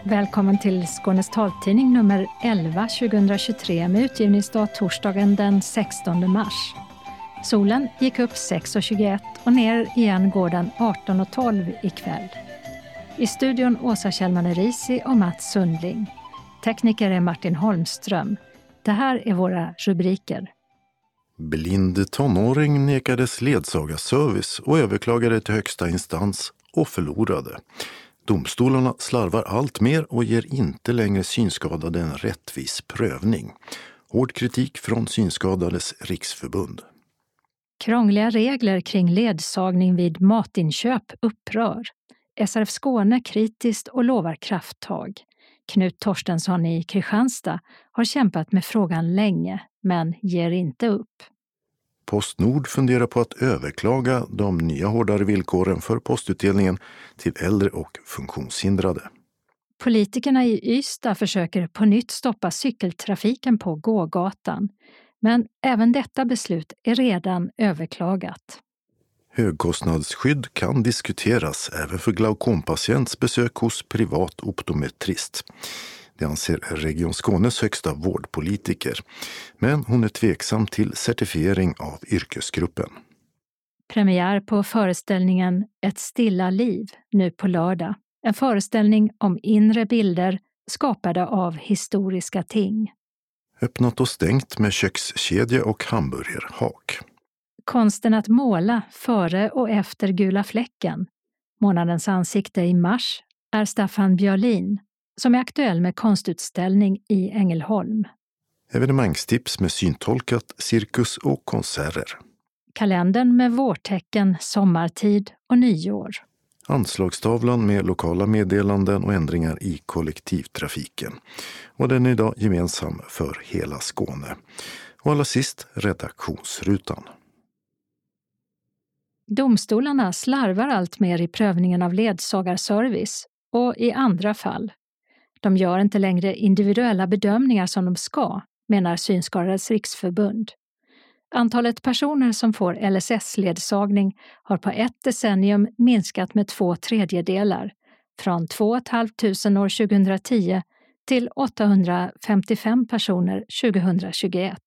Välkommen till Skånes taltidning nummer 11 2023 med utgivningsdag torsdagen den 16 mars. Solen gick upp 6.21 och ner igen går den 18.12 ikväll. I studion Åsa Kjellman-Erisi och Mats Sundling. Tekniker är Martin Holmström. Det här är våra rubriker. Blind tonåring nekades ledsagarservice och överklagade till högsta instans och förlorade. Domstolarna slarvar allt mer och ger inte längre synskadade en rättvis prövning. Hård kritik från Synskadades riksförbund. Krångliga regler kring ledsagning vid matinköp upprör. SRF Skåne kritiskt och lovar krafttag. Knut Torstensson i Kristianstad har kämpat med frågan länge, men ger inte upp. Postnord funderar på att överklaga de nya hårdare villkoren för postutdelningen till äldre och funktionshindrade. Politikerna i Ystad försöker på nytt stoppa cykeltrafiken på gågatan. Men även detta beslut är redan överklagat. Högkostnadsskydd kan diskuteras även för glaukompatients besök hos privat optometrist. Det anser Region Skånes högsta vårdpolitiker. Men hon är tveksam till certifiering av yrkesgruppen. Premiär på föreställningen Ett stilla liv nu på lördag. En föreställning om inre bilder skapade av historiska ting. Öppnat och stängt med kökskedja och hamburgerhak. Konsten att måla före och efter Gula fläcken. Månadens ansikte i mars är Staffan Björlin som är aktuell med konstutställning i Ängelholm. Evenemangstips med syntolkat, cirkus och konserter. Kalendern med vårtecken, sommartid och nyår. Anslagstavlan med lokala meddelanden och ändringar i kollektivtrafiken. Och den är idag gemensam för hela Skåne. Och allra sist redaktionsrutan. Domstolarna slarvar allt mer i prövningen av ledsagarservice och i andra fall. De gör inte längre individuella bedömningar som de ska, menar Synskadades riksförbund. Antalet personer som får LSS-ledsagning har på ett decennium minskat med 2/3, från 2 500 år 2010 till 855 personer 2021.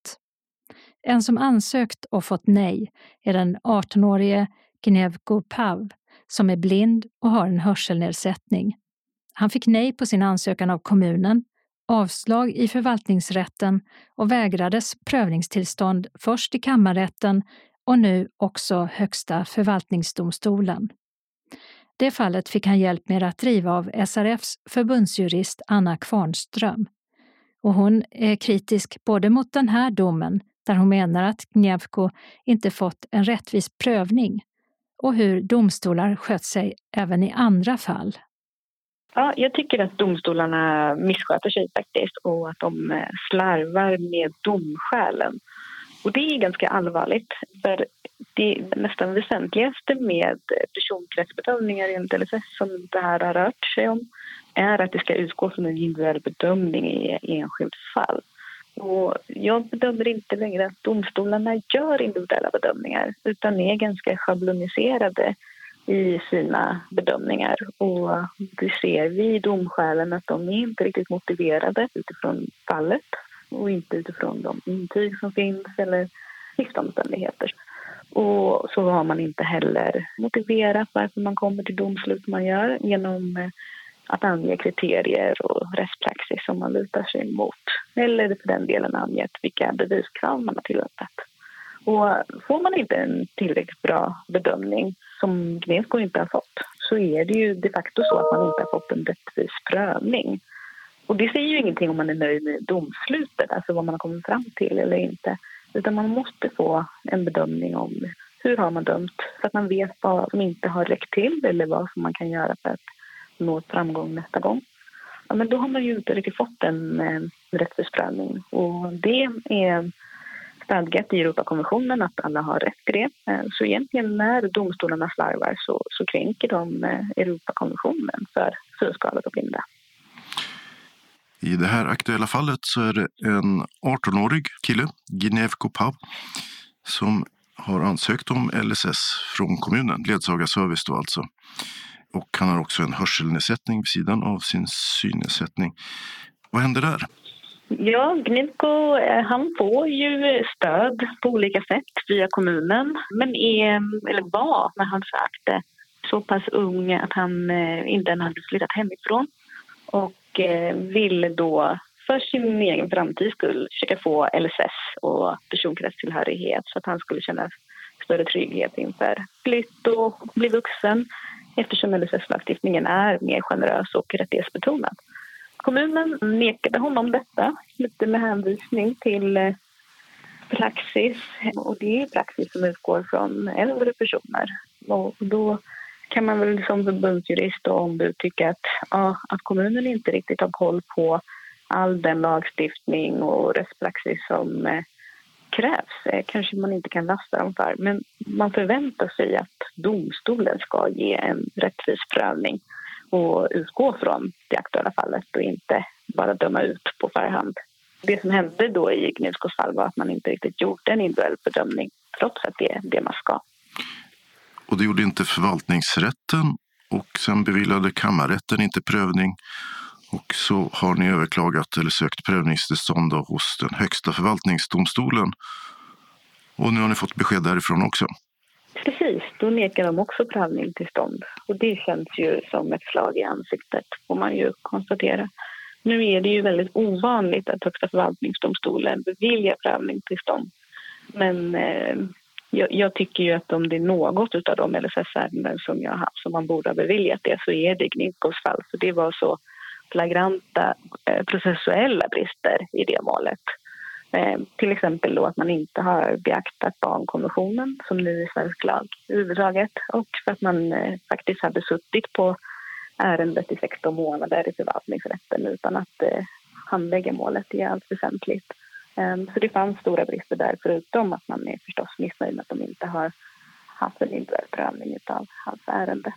En som ansökt och fått nej är den 18-årige Gnevko Pav som är blind och har en hörselnedsättning. Han fick nej på sin ansökan av kommunen, avslag i förvaltningsrätten och vägrades prövningstillstånd först i kammarrätten och nu också högsta förvaltningsdomstolen. Det fallet fick han hjälp med att driva av SRFs förbundsjurist Anna Kvarnström. Och hon är kritisk både mot den här domen, där hon menar att Gnevko inte fått en rättvis prövning, och hur domstolar skött sig även i andra fall. Ja, jag tycker att domstolarna missköter sig faktiskt och att de slarvar med domskälen. Och det är ganska allvarligt, för det nästan väsentligaste med personkretsbedömningar enligt LSS som det här har rört sig om är att det ska utgå från en individuell bedömning i enskilt fall. Och jag bedömer inte längre att domstolarna gör individuella bedömningar utan är ganska schabloniserade i sina bedömningar. Och det ser vi i domskälen att de är inte riktigt motiverade utifrån fallet och inte utifrån de intyg som finns eller livsomständigheter. Och så har man inte heller motiverat varför man kommer till domslut man gör genom att ange kriterier och rättspraxis som man lutar sig mot. Eller för den delen angett vilka beviskrav man har tillämpat. Och får man inte en tillräckligt bra bedömning som Gnevko inte har fått, så är det ju de facto så att man inte har fått en rättvis prövning. Och det säger ju ingenting om man är nöjd med domslutet, alltså vad man har kommit fram till eller inte. Utan man måste få en bedömning om hur har man dömt, så att man vet vad som inte har räckt till eller vad som man kan göra för att nå framgång nästa gång. Ja, men då har man ju inte riktigt fått en rättvis prövning. Och det är stadgat i Europakonventionen att alla har rätt till det. Så egentligen när domstolarna slarvar så kränker de Europakonventionen för synskadade och blinda. I det här aktuella fallet så är det en 18-årig kille, Gnevko Pav, som har ansökt om LSS från kommunen, ledsagarservice då alltså. och han har också en hörselnedsättning vid sidan av sin synnedsättning. Vad händer där? Ja, Gnivko, han får ju stöd på olika sätt via kommunen, men var när han sökte så pass ung att han inte än hade flyttat hemifrån och ville då för sin egen framtids skull försöka få LSS och personkretstillhörighet så att han skulle känna större trygghet inför flytt och bli vuxen, eftersom LSS-lagstiftningen är mer generös och rättighetsbetonad. Kommunen nekade honom detta, lite med hänvisning till praxis. Och det är praxis som utgår från äldre personer. Och då kan man väl som förbundsjurist och ombud tycka att kommunen inte riktigt har koll på all den lagstiftning och rättspraxis som krävs. Kanske man inte kan lasta dem för. Men man förväntar sig att domstolen ska ge en rättvis prövning och utgå från det aktuella fallet och inte bara döma ut på förhand. Det som hände då i Gnivkos fall var att man inte riktigt gjorde en individuell bedömning trots att det är det man ska. Och det gjorde inte förvaltningsrätten och sen beviljade kammarrätten inte prövning och så har ni överklagat eller sökt prövningstillstånd hos den högsta förvaltningsdomstolen och nu har ni fått besked därifrån också. Precis, då nekar de också prövningstillstånd och det känns ju som ett slag i ansiktet får man ju konstatera. Nu är det ju väldigt ovanligt att högsta förvaltningsdomstolen beviljar prövningstillstånd men jag tycker ju att om det är något av de LSS-ärenden som jag har haft som man borde ha beviljat det så är det Gnivkos fall för det var så flagranta processuella brister i det målet. Till exempel då att man inte har beaktat barnkonventionen som nu är svensk lag överhuvudtaget och för att man faktiskt hade suttit på ärendet i 16 månader i förvaltningsrätten utan att handlägga målet i allt väsentligt. Så det fanns stora brister där förutom att man är förstås missnöjd med att de inte har haft en individuell prövning av hans ärende.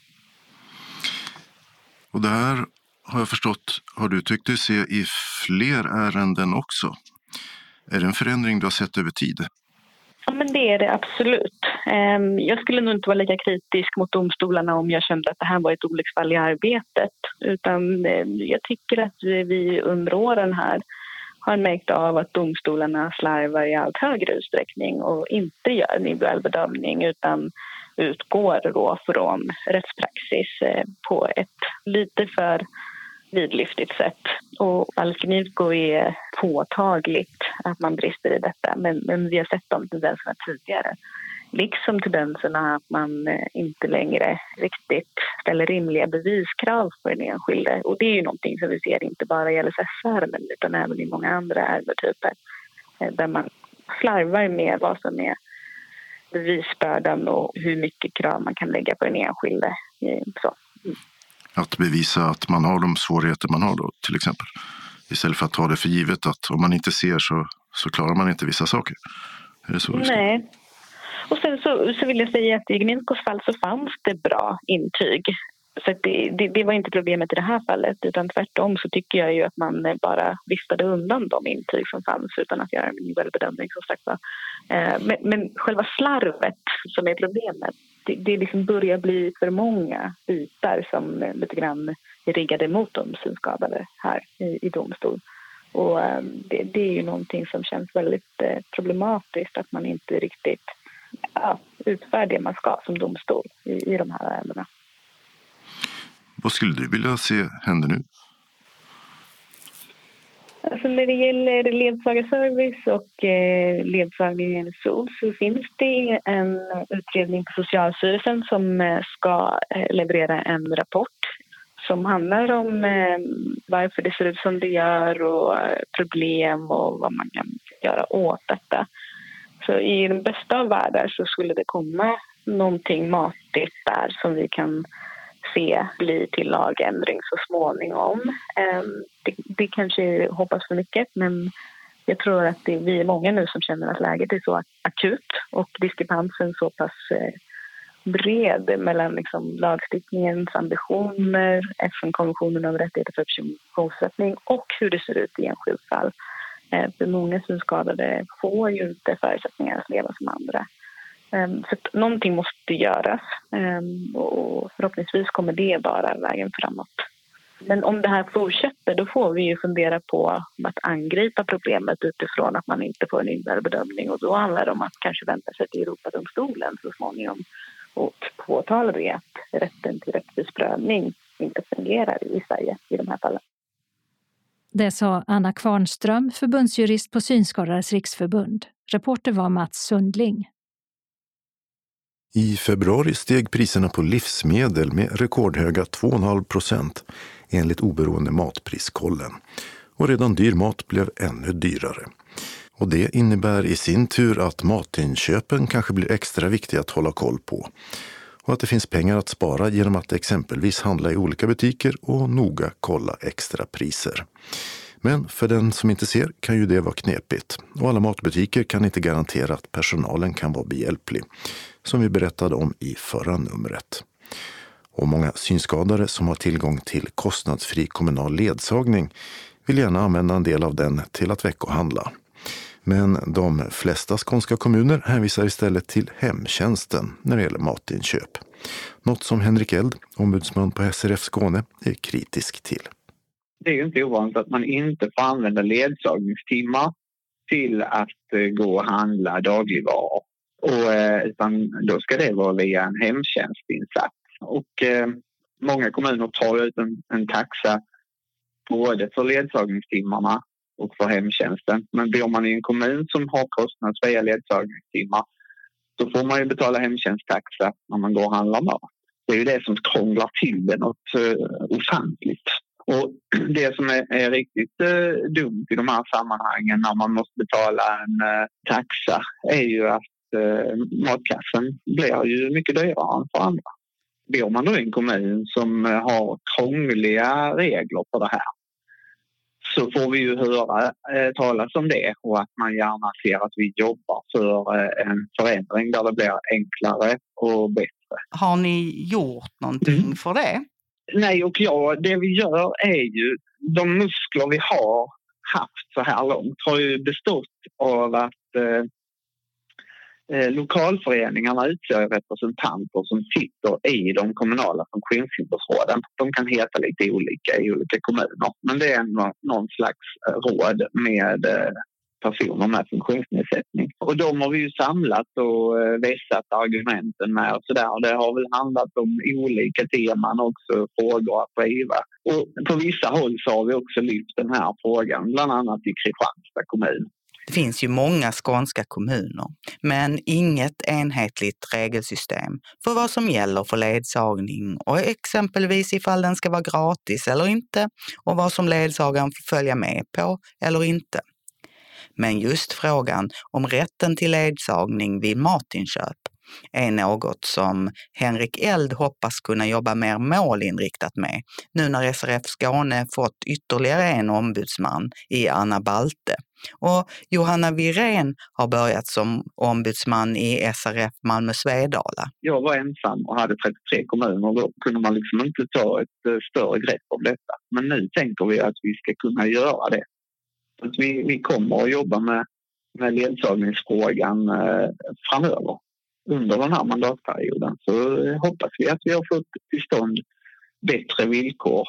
Och det här har jag förstått, har du tyckt dig se i fler ärenden också? Är det en förändring du har sett över tid? Ja, men det är det absolut. Jag skulle nog inte vara lika kritisk mot domstolarna om jag kände att det här var ett olycksfall i arbetet. Utan jag tycker att vi under åren här har märkt av att domstolarna slarvar i allt högre utsträckning och inte gör en individuell bedömning utan utgår då från rättspraxis på ett lite för vidlyftigt sätt. Och Gnivko är påtagligt att man brister i detta men vi har sett de tendenserna tidigare. Liksom tendenserna att man inte längre riktigt ställer rimliga beviskrav på den enskilde. Och det är ju någonting som vi ser inte bara i LSS-ärenden utan även i många andra ärendetyper. Där man slarvar med vad som är bevisbördan och hur mycket krav man kan lägga på den enskilde. Så. Att bevisa att man har de svårigheter man har då till exempel. Istället för att ta det för givet att om man inte ser så klarar man inte vissa saker. Är det så? Nej. Och sen så vill jag säga att i Gnivkos fall så fanns det bra intyg. Så att det var inte problemet i det här fallet utan tvärtom så tycker jag ju att man bara viftade undan de intyg som fanns utan att göra en individuell bedömning som sagt var. Men själva slarvet som är problemet det liksom börjar bli för många bitar som lite grann är riggade mot de synskadade här i domstol. Och det är ju någonting som känns väldigt problematiskt att man inte riktigt utför det man ska som domstol i de här ärendena. Vad skulle du vilja se hända nu? Alltså när det gäller ledsagarservice och ledsagning i SOL så finns det en utredning på Socialstyrelsen som ska leverera en rapport som handlar om varför det ser ut som det gör och problem och vad man kan göra åt detta. Så i den bästa av världar så skulle det komma någonting matigt där som vi kan se bli till lagändring så småningom. Det kanske hoppas för mycket men jag tror att vi är många nu som känner att läget är så akut och diskrepansen så pass bred mellan liksom lagstiftningens ambitioner, FN-konventionen om rättigheter för personuppsättning och hur det ser ut i enskilt fall. För många synskadade får ju inte förutsättningar att leva som andra. Så att någonting måste göras och förhoppningsvis kommer det vara vägen framåt. Men om det här fortsätter, då får vi ju fundera på att angripa problemet utifrån att man inte får en individuell bedömning. Och då handlar det om att kanske vända sig till Europadomstolen så småningom och påtala det att rätten till rättvis prövning inte fungerar i Sverige i de här fallen. Det sa Anna Kvarnström, förbundsjurist på Synskadades riksförbund. Reporter var Mats Sundling. I februari steg priserna på livsmedel med rekordhöga 2,5% enligt oberoende matpriskollen. Och redan dyr mat blev ännu dyrare. Och det innebär i sin tur att matinköpen kanske blir extra viktiga att hålla koll på. Och att det finns pengar att spara genom att exempelvis handla i olika butiker och noga kolla extra priser. Men för den som inte ser kan ju det vara knepigt. Och alla matbutiker kan inte garantera att personalen kan vara behjälplig, som vi berättade om i förra numret. Och många synskadade som har tillgång till kostnadsfri kommunal ledsagning vill gärna använda en del av den till att veckohandla. Men de flesta skånska kommuner hänvisar istället till hemtjänsten när det gäller matinköp. Något som Henrik Eld, ombudsman på SRF Skåne, är kritisk till. Det är ju inte ovanligt att man inte får använda ledsagningstimmar till att gå och handla dagligvaror. Utan då ska det vara via en hemtjänstinsats. Och många kommuner tar ut en taxa både för ledsagningstimmarna och för hemtjänsten. Men bor man i en kommun som har kostnadsfria ledsagningstimmar så får man ju betala hemtjänsttaxa när man går och handlar mat. Det är ju det som krånglar till det något ofantligt. Och det som är riktigt dumt i de här sammanhangen när man måste betala en taxa är ju att matkassen blir ju mycket dyrare än för andra. Bor man då i en kommun som har krångliga regler för det här så får vi ju höra talas om det och att man gärna ser att vi jobbar för en förändring där det blir enklare och bättre. Har ni gjort någonting för det? Nej, och det vi gör är ju de muskler vi har haft så här långt har ju bestått av att lokalföreningarna utser representanter som sitter i de kommunala funktionshindersråden. De kan heta lite olika i olika kommuner, men det är någon slags råd med personer med funktionsnedsättning. Och de har vi ju samlat och vässat argumenten med och sådär. Det har väl handlat om olika teman också, frågor att driva. Och på vissa håll så har vi också lyft den här frågan, bland annat i Kristianstad kommun. Det finns ju många skånska kommuner, men inget enhetligt regelsystem för vad som gäller för ledsagning och exempelvis ifall den ska vara gratis eller inte och vad som ledsagaren får följa med på eller inte. Men just frågan om rätten till ledsagning vid matinköp är något som Henrik Eld hoppas kunna jobba mer målinriktat med nu när SRF Skåne fått ytterligare en ombudsman i Anna Balte. Och Johanna Virén har börjat som ombudsman i SRF Malmö Svedala. Jag var ensam och hade 33 kommuner och då kunde man liksom inte ta ett större grepp om detta. Men nu tänker vi att vi ska kunna göra det. Att vi kommer att jobba med ledsagningsfrågan framöver under den här mandatperioden. Så hoppas vi att vi har fått till stånd bättre villkor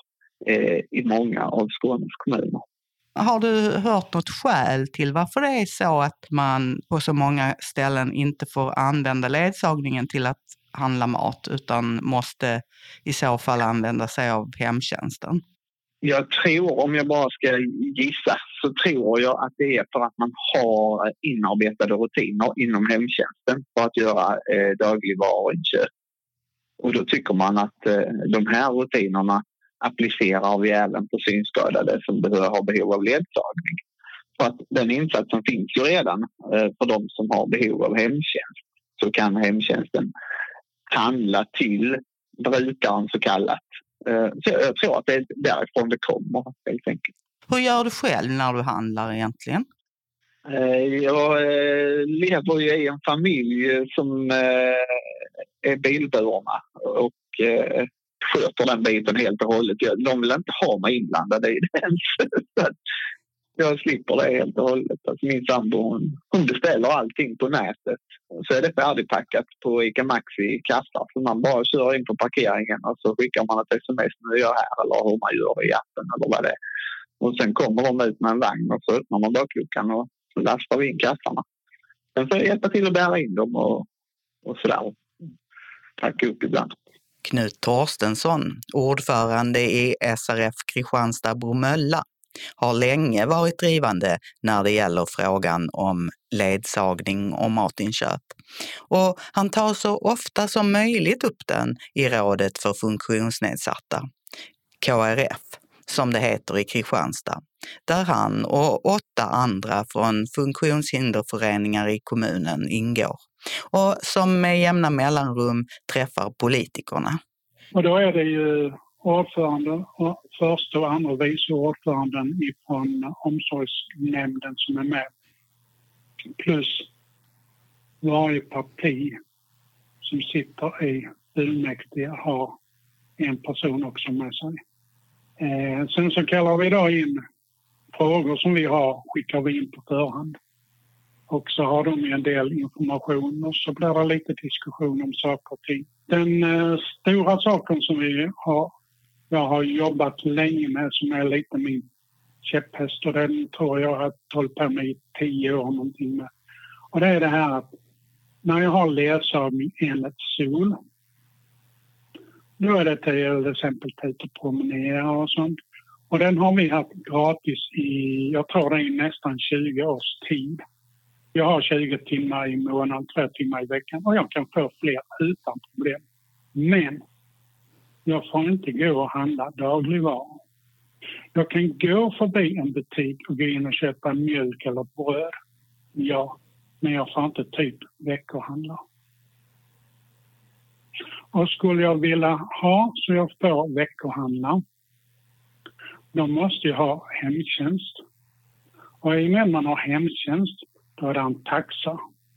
i många av Skånes kommuner. Har du hört något skäl till varför det är så att man på så många ställen inte får använda ledsagningen till att handla mat utan måste i så fall använda sig av hemtjänsten? Jag tror, om jag bara ska gissa, så tror jag att det är för att man har inarbetade rutiner inom hemtjänsten för att göra dagligvaruinköp. Och då tycker man att de här rutinerna applicerar vi även på synskadade som har behov av ledsagning. För att den insatsen finns ju redan för de som har behov av hemtjänst. Så kan hemtjänsten handla till brukaren så kallat. Så jag tror att det är därifrån det kommer helt enkelt. Hur gör du själv när du handlar egentligen? Jag lever ju i en familj som är bilburna och sköter den biten helt och hållet. De vill inte ha mig inblandad i det ens. Jag slipper det helt och hållet. Alltså min sambo, hon beställer allting på nätet. så är det färdigpackat på ICA Maxi i kassar. Så man bara kör in på parkeringen och så skickar man ett sms när du gör här eller hur man gör i appen eller vad det är. Och sen kommer de ut med en vagn och så öppnar man bakluckan och så lastar vi in kassarna. Sen får jag hjälpa till att bära in dem och sådär. Packa upp ibland. Knut Torstensson, ordförande i SRF Kristianstad-Bromölla, har länge varit drivande när det gäller frågan om ledsagning och matinköp. Och han tar så ofta som möjligt upp den i Rådet för funktionsnedsatta, KRF, som det heter i Kristianstad, där han och 8 andra från funktionshinderföreningar i kommunen ingår och som med jämna mellanrum träffar politikerna. Och då är det ju ordförande och första och andra vice ordföranden från omsorgsnämnden som är med. Plus varje parti som sitter i fullmäktige har en person också med sig. Sen så kallar vi då in frågor som vi har, skickar vi in på förhand. Och så har de en del information och så blir det lite diskussion om saker och ting. Den stora saken som jag har jobbat länge med, som är lite min käpphäst, och den tror jag har hållit på med i 10 år någonting med. Och det är det här att när jag har ledsagning enligt SOL, då är det till exempel tid att promenera och sånt. Och den har vi haft gratis jag tror det är nästan 20 års tid. Jag har 20 timmar i månaden, 2 timmar i veckan och jag kan få fler utan problem. Men jag får inte gå och handla dagligvaror. Jag kan gå förbi en butik och gå in och köpa mjölk eller bröd. Ja, men jag får inte typ veckohandla. Och skulle jag vilja ha så jag får veckohandla, då måste jag ha hemtjänst. Och innan man har hemtjänst, då är det en taxa.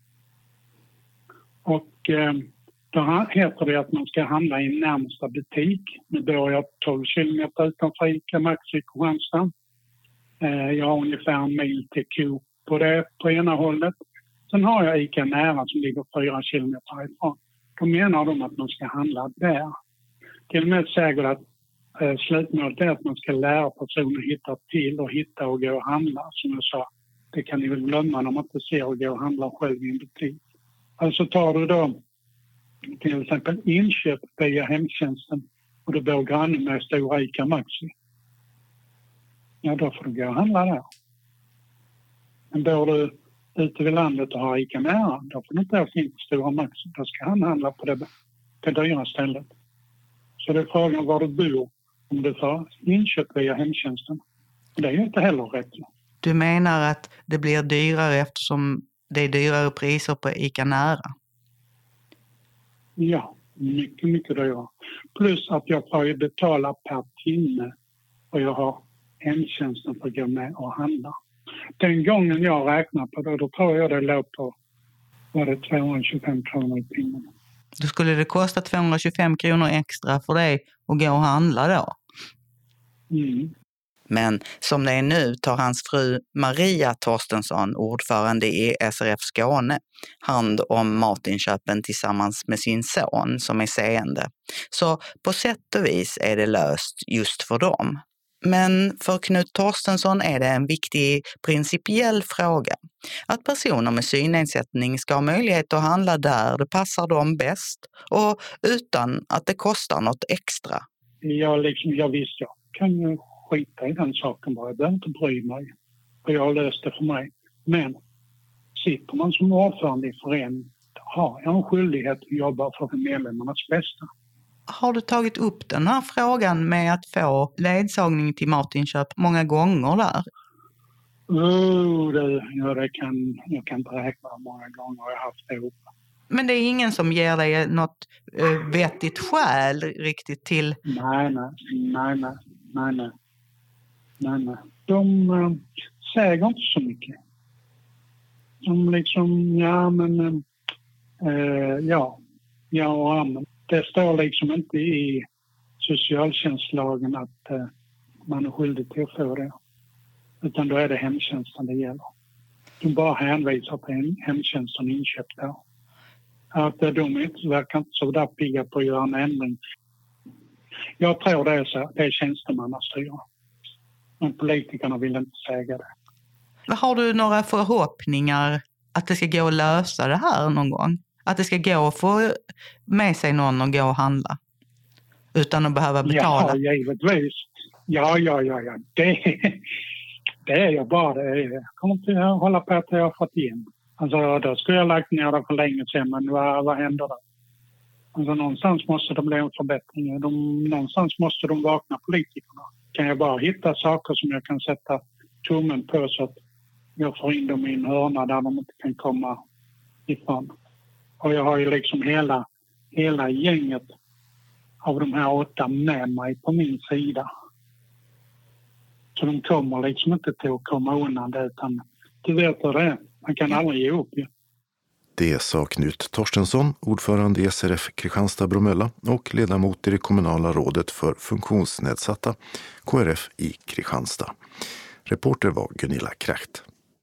Och då heter det att man ska handla i närmsta butik. Nu bor jag 12 kilometer utanför ICA Maxi i Kristianstad. Jag har ungefär en mil till Coop på det på ena hållet. Sen har jag ICA Nära som ligger 4 kilometer ifrån. Då menar de att man ska handla där. Till och med säger att slutmålet är att man ska lära personer hitta och gå och handla. Som jag sa, det kan ni väl glömma när man inte ser och gå och handla själv i en butik. Alltså tar du då till exempel inköp via hemtjänsten och du bor granne med stora ICA Maxi. Ja, då får du gå och handla där. Men bor du ute vid landet och har ICA Nära, då får du inte åka in på stora Maxi. Då ska han handla på det dyra stället. Så det är frågan var du bor om du får inköp via hemtjänsten. Det är ju inte heller rätt. Du menar att det blir dyrare eftersom det är dyrare priser på ICA Nära? Ja, mycket, mycket dyrare. Plus att jag får ju betala per timme och jag har hemtjänsten för att gå med och handla. Den gången jag räknar på det, då tror jag det låg på 225 kronor i timmen. Då skulle det kosta 225 kronor extra för dig att gå och handla då? Mm. Men som det är nu tar hans fru Maria Torstensson, ordförande i SRF Skåne, hand om matinköpen tillsammans med sin son som är seende. Så på sätt och vis är det löst just för dem. Men för Knut Torstensson är det en viktig principiell fråga. Att personer med synnedsättning ska ha möjlighet att handla där det passar dem bäst och utan att det kostar något extra. Jag visste jag kan ju skita i den saken bara. Jag behöver inte bry mig. Och jag har löst det för mig. Men sitter man som ordförande i föreningen har jag en skyldighet att jobba för medlemmarnas bästa. Har du tagit upp den här frågan med att få ledsagning till matinköp många gånger där? Jag kan inte räkna många gånger jag har haft det upp. Men det är ingen som ger dig något vettigt skäl riktigt till? Nej. De säger inte så mycket. De liksom, det står liksom inte i socialtjänstlagen att man är skyldig till att få det. Utan då är det hemtjänsten det gäller. De bara hänvisar till hemtjänsten inköp där. Att de verkar inte så där pigga på att göra en ändring. Jag tror det är så. Det är tjänstemannastyre. Men politikerna vill inte säga det. Har du några förhoppningar att det ska gå att lösa det här någon gång? Att det ska gå att få med sig någon och gå och handla? Utan att behöva betala? Ja, givetvis. Ja. Det är jag bara. Jag kommer inte att hålla på att jag har fått in. Alltså, då skulle jag lagt ner det för länge sedan, men vad händer då? Alltså, någonstans måste det bli en förbättring. Någonstans måste de vakna, politikerna. Kan jag bara hitta saker som jag kan sätta tummen på så att jag får in dem i en hörna där de inte kan komma ifrån. Och jag har ju liksom hela gänget av de här 8 med mig på min sida. Så de kommer liksom inte till att komma undan det, utan du vet vad det är. Man kan aldrig ge upp. Ja. Det sa Knut Torstensson, ordförande i SRF Kristianstad-Bromölla och ledamot i det kommunala rådet för funktionsnedsatta, KRF i Kristianstad. Reporter var Gunilla Kracht.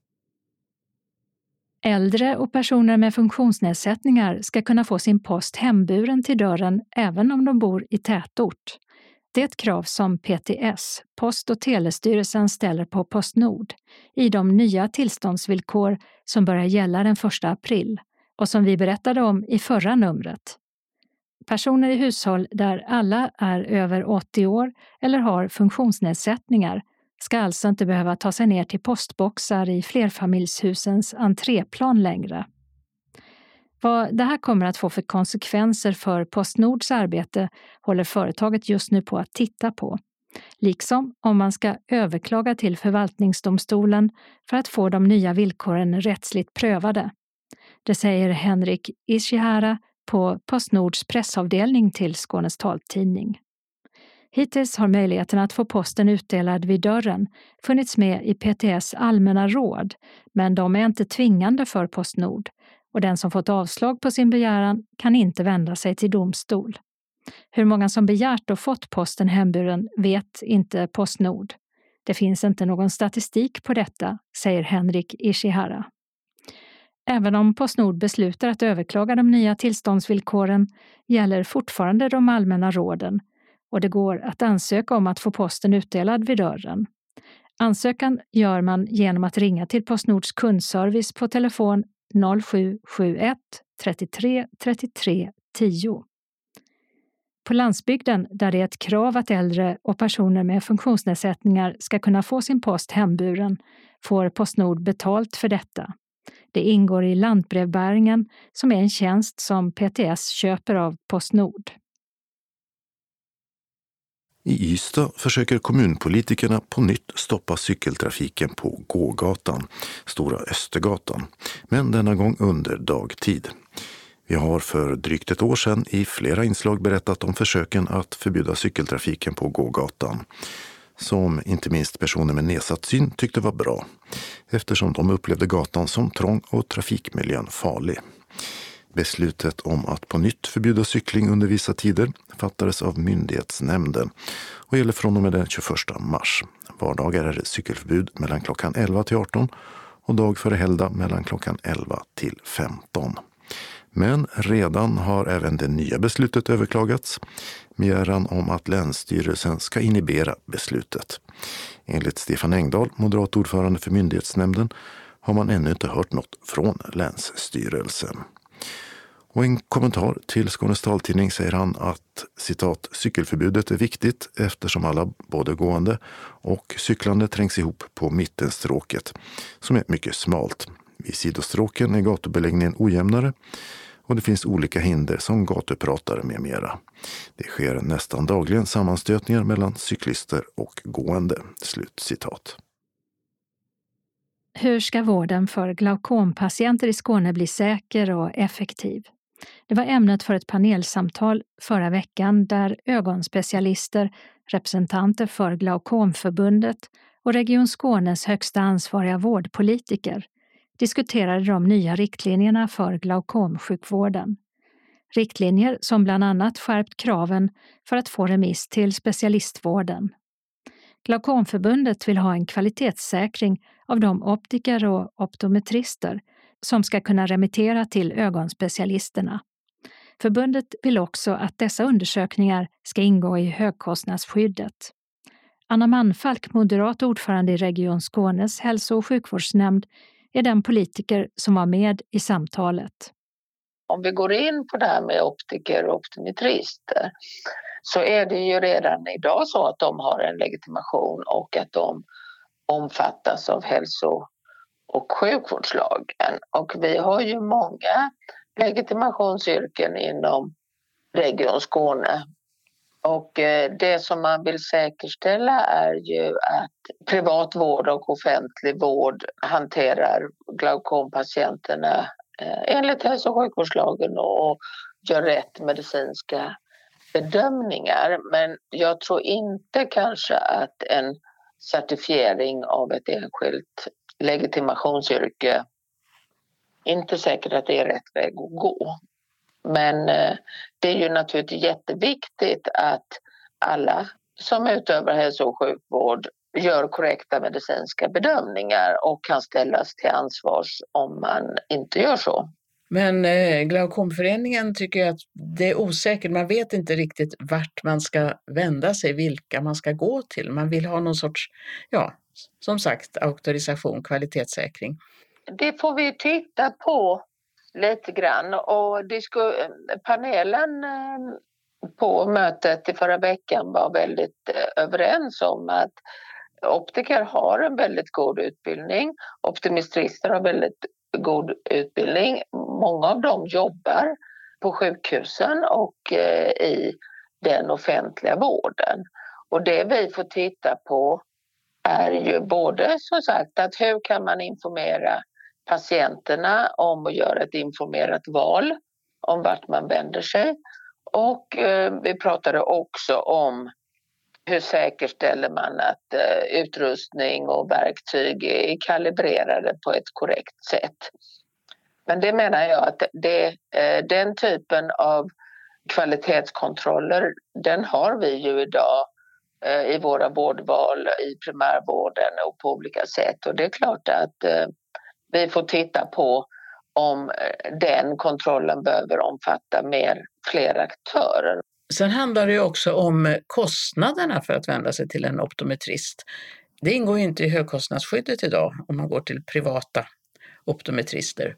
Äldre och personer med funktionsnedsättningar ska kunna få sin post hemburen till dörren även om de bor i tätort. Det är ett krav som PTS, Post- och telestyrelsen, ställer på PostNord i de nya tillståndsvillkor som börjar gälla den 1 april och som vi berättade om i förra numret. Personer i hushåll där alla är över 80 år eller har funktionsnedsättningar ska alltså inte behöva ta sig ner till postboxar i flerfamiljshusens entréplan längre. Vad det här kommer att få för konsekvenser för PostNords arbete håller företaget just nu på att titta på. Liksom om man ska överklaga till förvaltningsdomstolen för att få de nya villkoren rättsligt prövade. Det säger Henrik Ishihara på PostNords pressavdelning till Skånes taltidning. Hittills har möjligheten att få posten utdelad vid dörren funnits med i PTS allmänna råd, men de är inte tvingande för PostNord och den som fått avslag på sin begäran kan inte vända sig till domstol. Hur många som begärt och fått posten hemburen vet inte PostNord. Det finns inte någon statistik på detta, säger Henrik Ishihara. Även om PostNord beslutar att överklaga de nya tillståndsvillkoren gäller fortfarande de allmänna råden och det går att ansöka om att få posten utdelad vid dörren. Ansökan gör man genom att ringa till PostNords kundservice på telefon 0771 33 33 10. På landsbygden, där det är ett krav att äldre och personer med funktionsnedsättningar ska kunna få sin post hemburen, får PostNord betalt för detta. Det ingår i lantbrevbäringen som är en tjänst som PTS köper av PostNord. I Ystad försöker kommunpolitikerna på nytt stoppa cykeltrafiken på gågatan, Stora Östergatan, men denna gång under dagtid. Vi har för drygt ett år sedan i flera inslag berättat om försöken att förbjuda cykeltrafiken på gågatan, som inte minst personer med nedsatt syn tyckte var bra, eftersom de upplevde gatan som trång och trafikmiljön farlig. Beslutet om att på nytt förbjuda cykling under vissa tider fattades av myndighetsnämnden och gäller från och med den 21 mars. Vardagar är det cykelförbud mellan klockan 11 till 18 och dag före helgdag mellan klockan 11 till 15. Men redan har även det nya beslutet överklagats, begäran om att Länsstyrelsen ska inhibera beslutet. Enligt Stefan Engdahl, moderat ordförande för myndighetsnämnden, har man ännu inte hört något från Länsstyrelsen. Och i en kommentar till Skånes taltidning säger han att citat, cykelförbudet är viktigt eftersom alla både gående och cyklande trängs ihop på mittenstråket som är mycket smalt. Vid sidostråken är gatubeläggningen ojämnare och det finns olika hinder som gatupratare med mera. Det sker nästan dagligen sammanstötningar mellan cyklister och gående. Slut citat. Hur ska vården för glaukompatienter i Skåne bli säker och effektiv? Det var ämnet för ett panelsamtal förra veckan där ögonspecialister, representanter för Glaukomförbundet och Region Skånes högsta ansvariga vårdpolitiker diskuterade de nya riktlinjerna för glaukomsjukvården. Riktlinjer som bland annat skärpt kraven för att få remiss till specialistvården. Glaukomförbundet vill ha en kvalitetssäkring av de optiker och optometrister som ska kunna remittera till ögonspecialisterna. Förbundet vill också att dessa undersökningar ska ingå i högkostnadsskyddet. Anna Manfalk, moderat ordförande i Region Skånes hälso- och sjukvårdsnämnd, är den politiker som var med i samtalet. Om vi går in på det här med optiker och optometrister så är det ju redan idag så att de har en legitimation och att de omfattas av hälso- och sjukvårdslagen. Och vi har ju många legitimationsyrken inom Region Skåne. Och det som man vill säkerställa är ju att privat vård och offentlig vård hanterar glaukompatienterna enligt hälso- och sjukvårdslagen och gör rätt medicinska bedömningar. Men jag tror inte kanske att en certifiering av ett enskilt legitimationsyrke, inte säkert att det är rätt väg att gå. Men det är ju naturligtvis jätteviktigt att alla som utövar hälso- och sjukvård gör korrekta medicinska bedömningar och kan ställas till ansvars om man inte gör så. Men Glaukomföreningen tycker att det är osäkert. Man vet inte riktigt vart man ska vända sig, vilka man ska gå till. Man vill ha någon sorts, som sagt, auktorisation, kvalitetssäkring. Det får vi titta på lite grann. Och panelen på mötet i förra veckan var väldigt överens om att optiker har en väldigt god utbildning. Optometrister har väldigt god utbildning. Många av dem jobbar på sjukhusen och i den offentliga vården. Och det vi får titta på är ju både som sagt att hur kan man informera patienterna om att göra ett informerat val om vart man vänder sig. Och vi pratade också om hur säkerställer man att utrustning och verktyg är kalibrerade på ett korrekt sätt. Men det menar jag att den typen av kvalitetskontroller, den har vi ju idag i våra vårdval, i primärvården och på olika sätt. Och det är klart att vi får titta på om den kontrollen behöver omfatta fler aktörer. Sen handlar det ju också om kostnaderna för att vända sig till en optometrist. Det ingår ju inte i högkostnadsskyddet idag om man går till privata optometrister.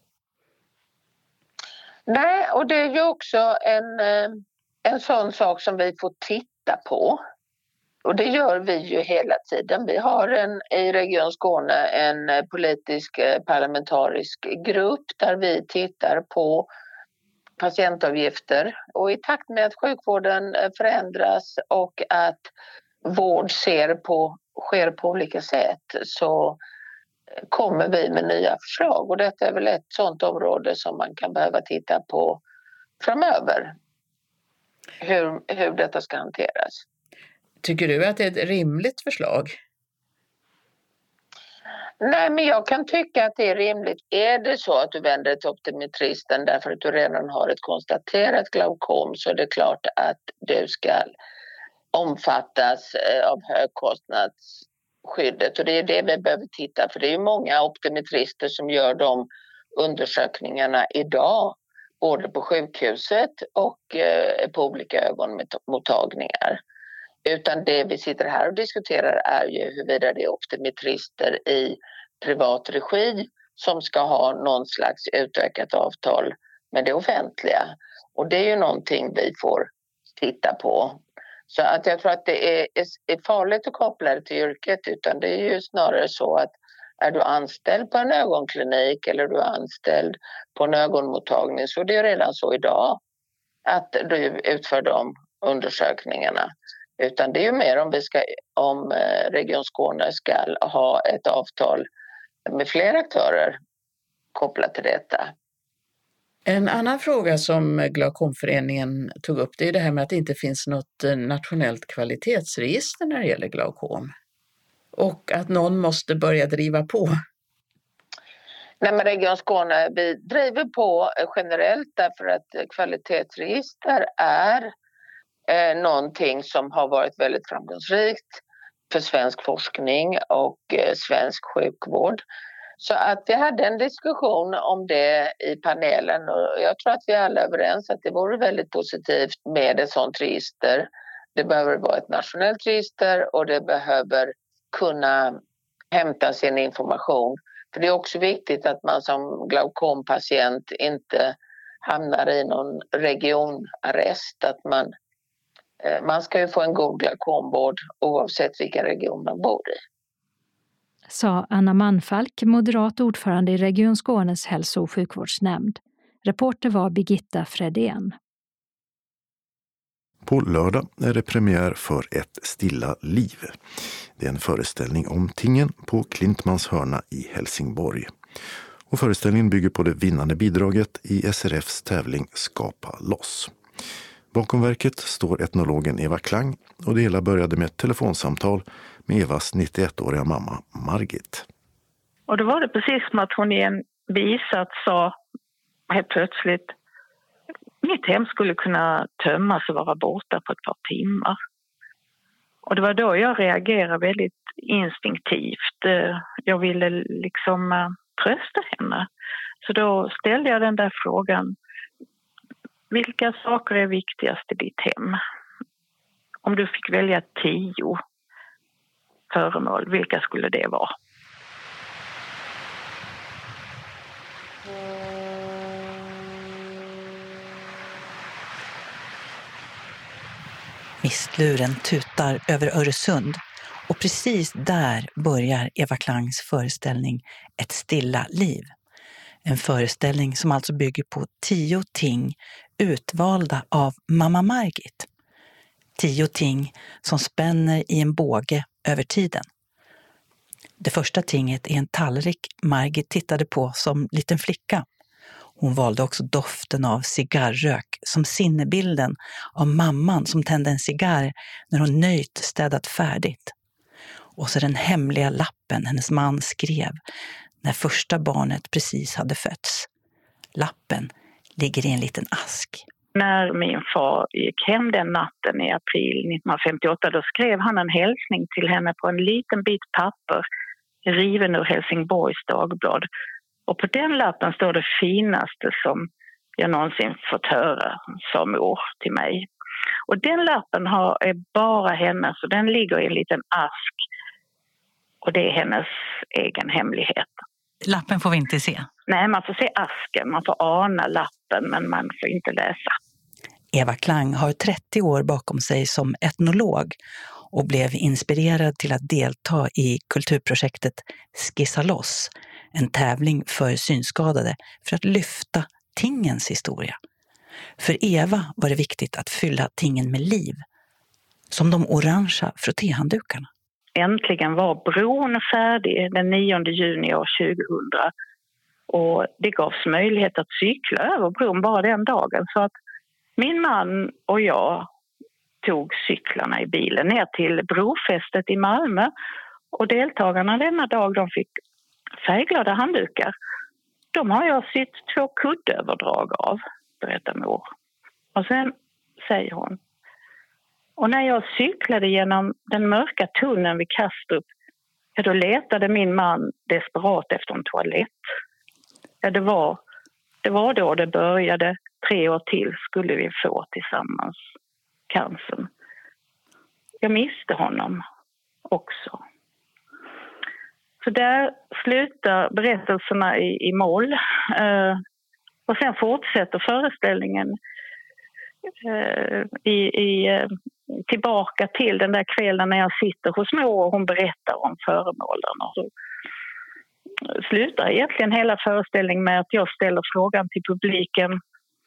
Nej, och det är ju också en sån sak som vi får titta på. Och det gör vi ju hela tiden. Vi har i Region Skåne en politisk parlamentarisk grupp där vi tittar på patientavgifter. Och i takt med att sjukvården förändras och att vård sker på olika sätt så kommer vi med nya förslag. Och detta är väl ett sådant område som man kan behöva titta på framöver. Hur detta ska hanteras. Tycker du att det är ett rimligt förslag? Nej, men jag kan tycka att det är rimligt. Är det så att du vänder dig till optometristen därför att du redan har ett konstaterat glaukom så är det klart att du ska omfattas av högkostnadsskyddet. Och det är det vi behöver titta för. Det är ju många optometrister som gör de undersökningarna idag. Både på sjukhuset och på olika ögonmottagningar. Utan det vi sitter här och diskuterar är ju huruvida det är optometrister i privat regi som ska ha någon slags utökat avtal med det offentliga. Och det är ju någonting vi får titta på. Så att jag tror att det är farligt att koppla det till yrket utan det är ju snarare så att är du anställd på en ögonklinik eller du är anställd på en ögonmottagning så är det redan så idag att du utför de undersökningarna. Utan det är ju mer om Region Skåne ska ha ett avtal med fler aktörer kopplat till detta. En annan fråga som Glaukomföreningen tog upp det är det här med att det inte finns något nationellt kvalitetsregister när det gäller glaukom. Och att någon måste börja driva på. Nej, men Region Skåne, vi driver på generellt därför att kvalitetsregister är någonting som har varit väldigt framgångsrikt för svensk forskning och svensk sjukvård. Så att vi hade en diskussion om det i panelen och jag tror att vi alla är överens att det vore väldigt positivt med ett sådant register. Det behöver vara ett nationellt register och det behöver kunna hämta sin information. För det är också viktigt att man som glaukompatient inte hamnar i någon regionarrest. Att man ska ju få en god glaukomvård oavsett vilken region man bor i. Sa Anna Manfalk, moderat ordförande i Region Skånes hälso- och sjukvårdsnämnd. Reporter var Birgitta Fredén. På lördag är det premiär för Ett stilla liv. Det är en föreställning om tingen på Klintmans hörna i Helsingborg. Och föreställningen bygger på det vinnande bidraget i SRFs tävling Skapa loss. Bakom verket står etnologen Eva Klang och det hela började med ett telefonsamtal med Evas 91-åriga mamma Margit. Och då var det precis som att hon i en bisats sa helt plötsligt: mitt hem skulle kunna tömmas och vara borta på ett par timmar. Och det var då jag reagerade väldigt instinktivt. Jag ville liksom trösta henne. Så då ställde jag den där frågan: vilka saker är viktigast i ditt hem? Om du fick välja 10 föremål, vilka skulle det vara? Mistluren tutar över Öresund och precis där börjar Eva Klangs föreställning Ett stilla liv. En föreställning som alltså bygger på 10 ting utvalda av mamma Margit. 10 ting som spänner i en båge över tiden. Det första tinget är en tallrik Margit tittade på som liten flicka. Hon valde också doften av cigarrök som sinnebilden av mamman som tände en cigarr när hon nöjt städat färdigt. Och så den hemliga lappen hennes man skrev när första barnet precis hade fötts. Lappen ligger i en liten ask. När min far gick hem den natten i april 1958 då skrev han en hälsning till henne på en liten bit papper riven ur Helsingborgs Dagblad. Och på den lappen står det finaste som jag någonsin fått höra, sa mor till mig. Och den lappen är bara hennes och den ligger i en liten ask. Och det är hennes egen hemlighet. Lappen får vi inte se? Nej, man får se asken, man får ana lappen men man får inte läsa. Eva Klang har 30 år bakom sig som etnolog och blev inspirerad till att delta i kulturprojektet Skissa loss, en tävling för synskadade för att lyfta tingens historia. För Eva var det viktigt att fylla tingen med liv, som de orangea frottéhanddukarna. Äntligen var bron färdig den 9 juni år 2000 och det gavs möjlighet att cykla över bron bara den dagen. Så att min man och jag tog cyklarna i bilen ner till brofästet i Malmö och deltagarna denna dag de fick färgglada handdukar. De har jag sytt 2 kuddöverdrag av, berättar mor. Och sen säger hon: och när jag cyklade genom den mörka tunneln vid Kastrup, ja, då letade min man desperat efter en toalett. Ja, det var då det började. 3 år till skulle vi få tillsammans cancern. Jag miste honom också. Så där slutar berättelserna i moll. Och sen fortsätter föreställningen tillbaka till den där kvällen när jag sitter hos mor och hon berättar om föremålen. Och så slutar egentligen hela föreställningen med att jag ställer frågan till publiken: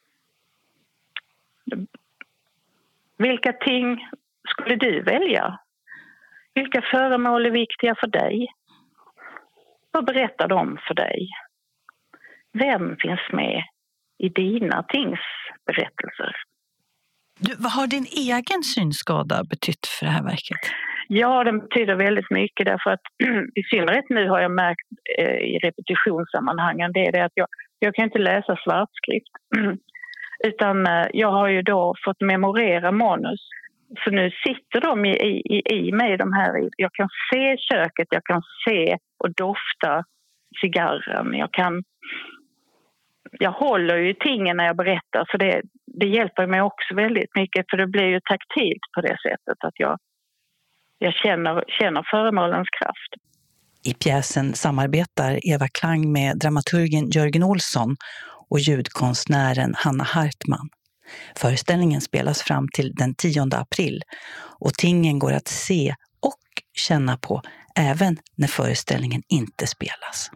vilka ting skulle du välja? Vilka föremål är viktiga för dig? Vad berättar de för dig? Vem finns med i dina tings berättelser? Vad har din egen synskada betytt för det här verket? Ja, den betyder väldigt mycket därför att i synnerhet nu har jag märkt i repetitionssammanhangen det är det att jag kan inte läsa svartskrift utan jag har ju då fått memorera manus. Så nu sitter de i mig de här. Jag kan se köket, jag kan se och dofta cigarren. Jag håller ju tingen när jag berättar, så det hjälper mig också väldigt mycket, för det blir ju taktilt på det sättet att jag känner föremålens kraft. I pjäsen samarbetar Eva Klang med dramaturgen Jörgen Olsson och ljudkonstnären Hanna Hartman. Föreställningen spelas fram till den 10 april och tingen går att se och känna på även när föreställningen inte spelas.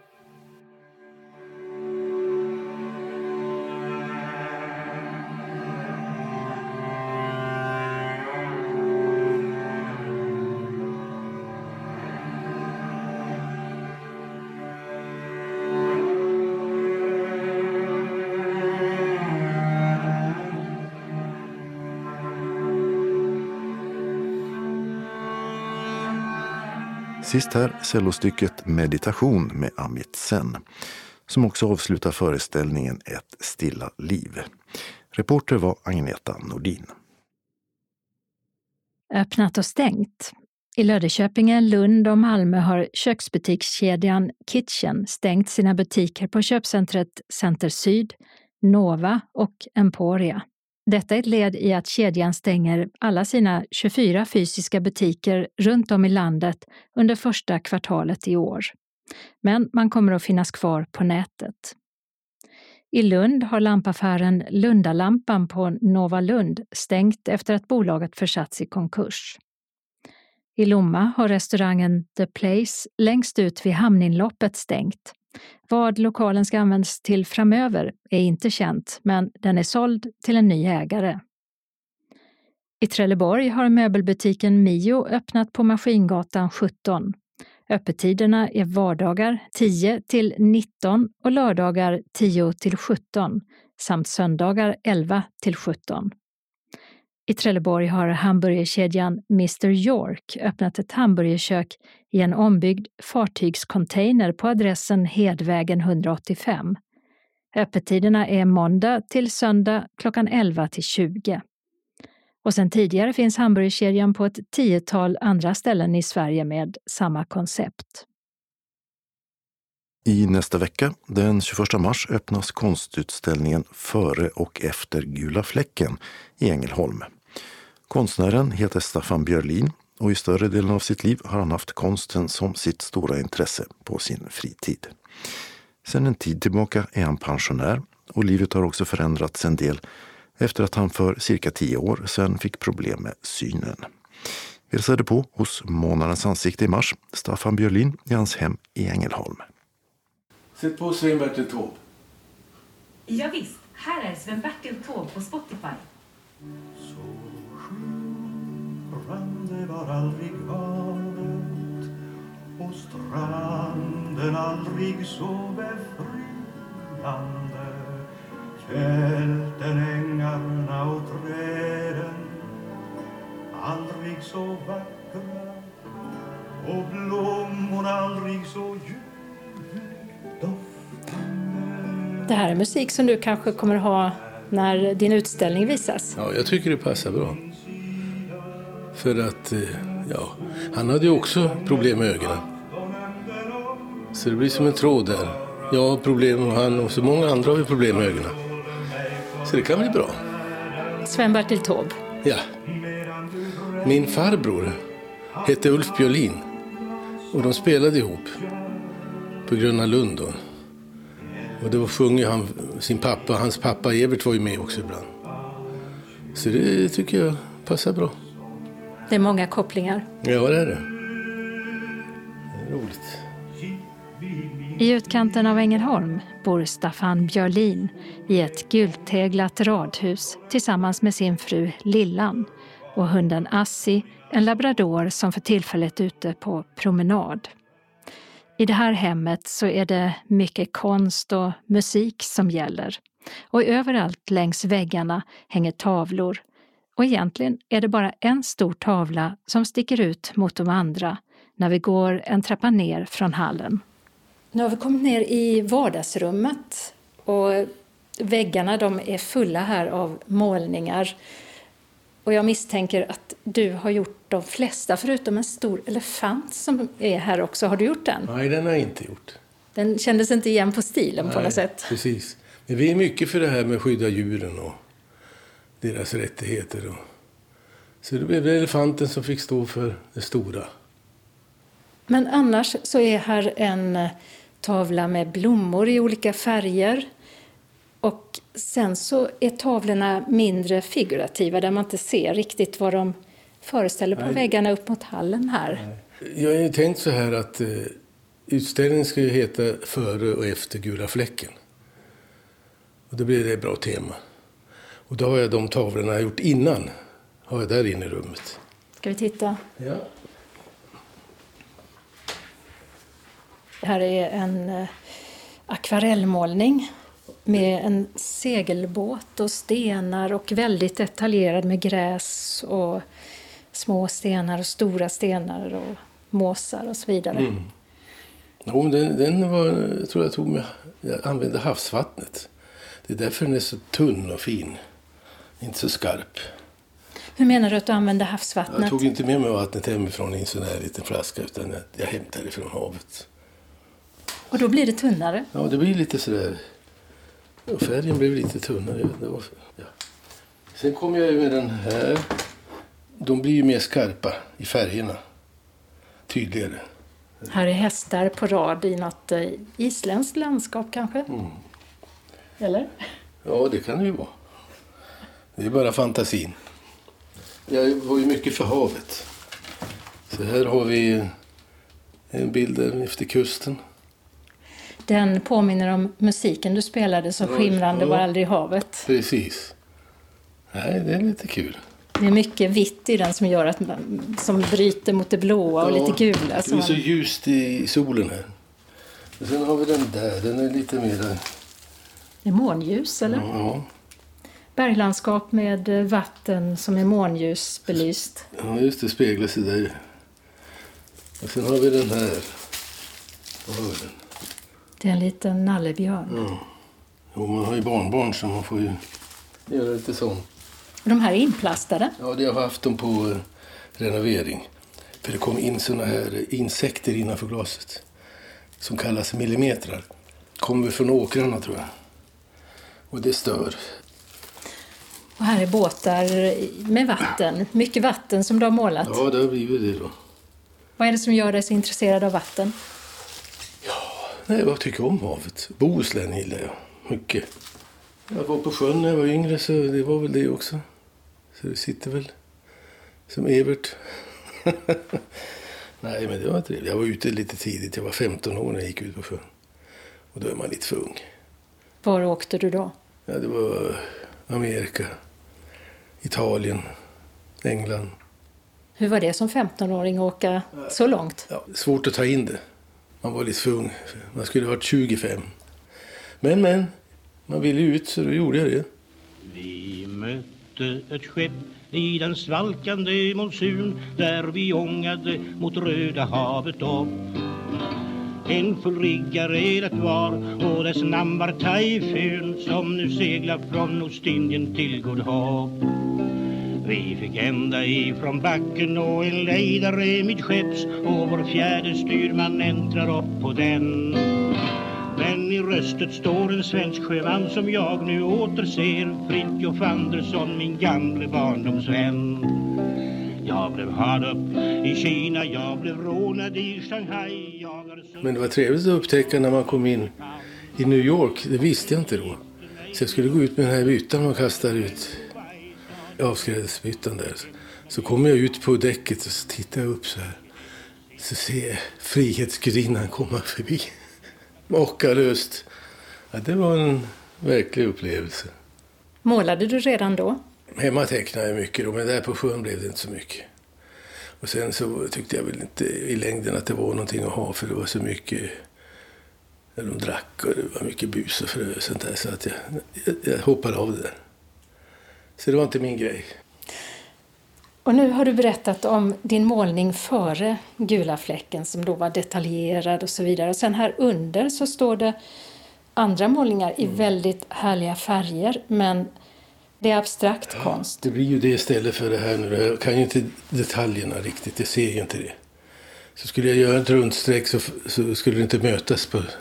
Sist här cellostycket Meditation med Amit Sen, som också avslutar föreställningen Ett stilla liv. Reporter var Agneta Nordin. Öppnat och stängt. I Löddeköpingen, Lund och Malmö har köksbutikskedjan Kitchen stängt sina butiker på köpcentret Center Syd, Nova och Emporia. Detta är ett led i att kedjan stänger alla sina 24 fysiska butiker runt om i landet under första kvartalet i år. Men man kommer att finnas kvar på nätet. I Lund har lampaffären Lundalampan på Nova Lund stängt efter att bolaget försatts i konkurs. I Lomma har restaurangen The Place längst ut vid hamninloppet stängt. Vad lokalen ska användas till framöver är inte känt, men den är såld till en ny ägare. I Trelleborg har möbelbutiken Mio öppnat på Maskingatan 17. Öppettiderna är vardagar 10 till 19 och lördagar 10 till 17 samt söndagar 11 till 17. I Trelleborg har hamburgerkedjan Mr. York öppnat ett hamburgerkök i en ombyggd fartygscontainer på adressen Hedvägen 185. Öppettiderna är måndag till söndag klockan 11 till 20. Och sen tidigare finns hamburgerkedjan på ett 10-tal andra ställen i Sverige med samma koncept. I nästa vecka, den 21 mars, öppnas konstutställningen Före och efter Gula fläcken i Ängelholm. Konstnären heter Staffan Björlin och i större delen av sitt liv har han haft konsten som sitt stora intresse på sin fritid. Sedan en tid tillbaka är han pensionär och livet har också förändrats en del efter att han för cirka 10 år sedan fick problem med synen. Vi hälsade på hos Månadens ansikte i mars, Staffan Björlin i hans hem i Ängelholm. Sätt på Sven-Bertil Taube. Ja, visst, här är Sven-Bertil Taube på Spotify. Så skimrande var aldrig havet och stranden aldrig så befriande. Fälten, ängarna och träden aldrig så vackra och blommorna aldrig så doftande. Det här är musik som du kanske kommer att ha när din utställning visas. Ja, jag tycker det passar bra. För att, han hade ju också problem med ögonen. Så det blir som en tråd där. Jag har problem och han och så många andra har ju problem med ögonen. Så det kan bli bra. Sven-Bertil Taube. Ja. Min farbror hette Ulf Björlin. Och de spelade ihop på Gröna Lund då. Och då sjunger han sin pappa. Hans pappa Evert var ju med också ibland. Så det tycker jag passar bra. Det är många kopplingar. Ja, det är det. Det är roligt. I utkanten av Ängelholm bor Staffan Björlin i ett gulteglat radhus tillsammans med sin fru Lillan och hunden Assi, en labrador som för tillfället är ute på promenad. I det här hemmet så är det mycket konst och musik som gäller. Och överallt längs väggarna hänger tavlor. Och egentligen är det bara en stor tavla som sticker ut mot de andra när vi går en trappa ner från hallen. Nu har vi kommit ner i vardagsrummet och väggarna de är fulla här av målningar. Och jag misstänker att du har gjort de flesta förutom en stor elefant som är här också. Har du gjort den? Nej, den har jag inte gjort. Den kändes inte igen på stilen på något sätt. Precis. Men vi är mycket för det här med att skydda djuren och deras rättigheter. Så det blev elefanten som fick stå för det stora. Men annars så är här en tavla med blommor i olika färger. Och sen så är tavlorna mindre figurativa där man inte ser riktigt vad de föreställer på väggarna upp mot hallen här. Jag har ju tänkt så här att utställningen ska ju heta Före och efter gula fläcken. Och då blir det ett bra tema. Och då har jag de tavlorna jag gjort innan. Har jag där inne i rummet. Ska vi titta? Ja. Här är en akvarellmålning med en segelbåt och stenar och väldigt detaljerad med gräs och små stenar och stora stenar och måsar och så vidare. Mm. Jo, den var, jag använde havsvattnet. Det är därför den är så tunn och fin. Inte så skarp. Hur menar du att du använde havsvattnet? Jag tog inte med mig vattnet hemifrån i en sån här liten flaska utan jag hämtade det från havet. Och då blir det tunnare? Ja, det blir lite sådär. Och färgen blev lite tunnare. Ja. Sen kom jag med den här. De blir ju mer skarpa i färgerna. Tydligare. Här är hästar på rad i något isländskt landskap kanske? Mm. Eller? Ja, det kan det ju vara. Det är bara fantasin. Jag var ju mycket för havet. Så här har vi en bild där efter kusten. Den påminner om musiken du spelade så skimrande var aldrig havet. Precis. Nej, det är lite kul. Det är mycket vitt i den som gör att som bryter mot det blåa och lite gula. Det är så ljust i solen här. Och sen har vi den där, den är lite mer... Det är månljus, eller? Ja. Berglandskap med vatten som är månljusbelyst. Ja, just det, speglar sig där. Och sen har vi den här. Vad har den? Det är en liten nallebjörn. Ja. Och man har ju barnbarn så man får ju göra lite sånt. Och de här är inplastade? Ja, det har haft dem på renovering. För det kom in såna här insekter innanför glaset. Som kallas millimetrar. Kommer från åkrarna tror jag. Och det stör. Och här är båtar med vatten. Mycket vatten som du har målat. Ja, det har blivit det då. Vad är det som gör dig så intresserad av vatten? Nej, jag tycker om havet. Bohuslän gillar jag mycket. Jag var på sjön när jag var yngre så det var väl det också. Så det sitter väl som Evert. Nej, men det var trevligt. Jag var ute lite tidigt. Jag var 15 år när jag gick ut på sjön. Och då är man lite för ung. Var åkte du då? Ja, det var Amerika, Italien, England. Hur var det som 15-åring att åka så långt? Ja, svårt att ta in det. Man var lite för ung. Man skulle ha varit 25. Men, man ville ut så då gjorde jag det. Vi mötte ett skepp i den svalkande monsun där vi ångade mot Röda havet upp. En fullriggare det var och dess namn var Taifun som nu seglar från Ostindien till God Hopp. Vi fick ända ifrån backen och en lejdare midskepps och vår fjärde styrman äntrar upp på den. Men i röstet står en svensk sjöman som jag nu återser, Fritjof Andersson, min gamle barndomsvän. Jag blev hard upp i Kina, jag blev rånad i Shanghai. Men det var trevligt att upptäcka när man kom in i New York, det visste jag inte då. Så jag skulle gå ut med den här bytan och kasta ut avskrädesbytan där. Så kom jag ut på däcket och så tittade jag upp så här. Så ser jag Frihetsgudinnan komma förbi. Makalöst. Ja, det var en verklig upplevelse. Målade du redan då? Hemma tecknade jag mycket då, men där på sjön blev det inte så mycket. Och sen så tyckte jag väl inte i längden att det var någonting att ha, för det var så mycket... De drack och det var mycket bus och frö och sånt där, så att jag hoppade av det där. Så det var inte min grej. Och nu har du berättat om din målning före Gula fläcken som då var detaljerad och så vidare. Och sen här under så står det andra målningar i väldigt härliga färger, men det är abstrakt konst. Det blir ju det istället för det här nu. Jag kan ju inte detaljerna riktigt, jag ser ju inte det. Så skulle jag göra ett rundsträck så skulle det inte mötas på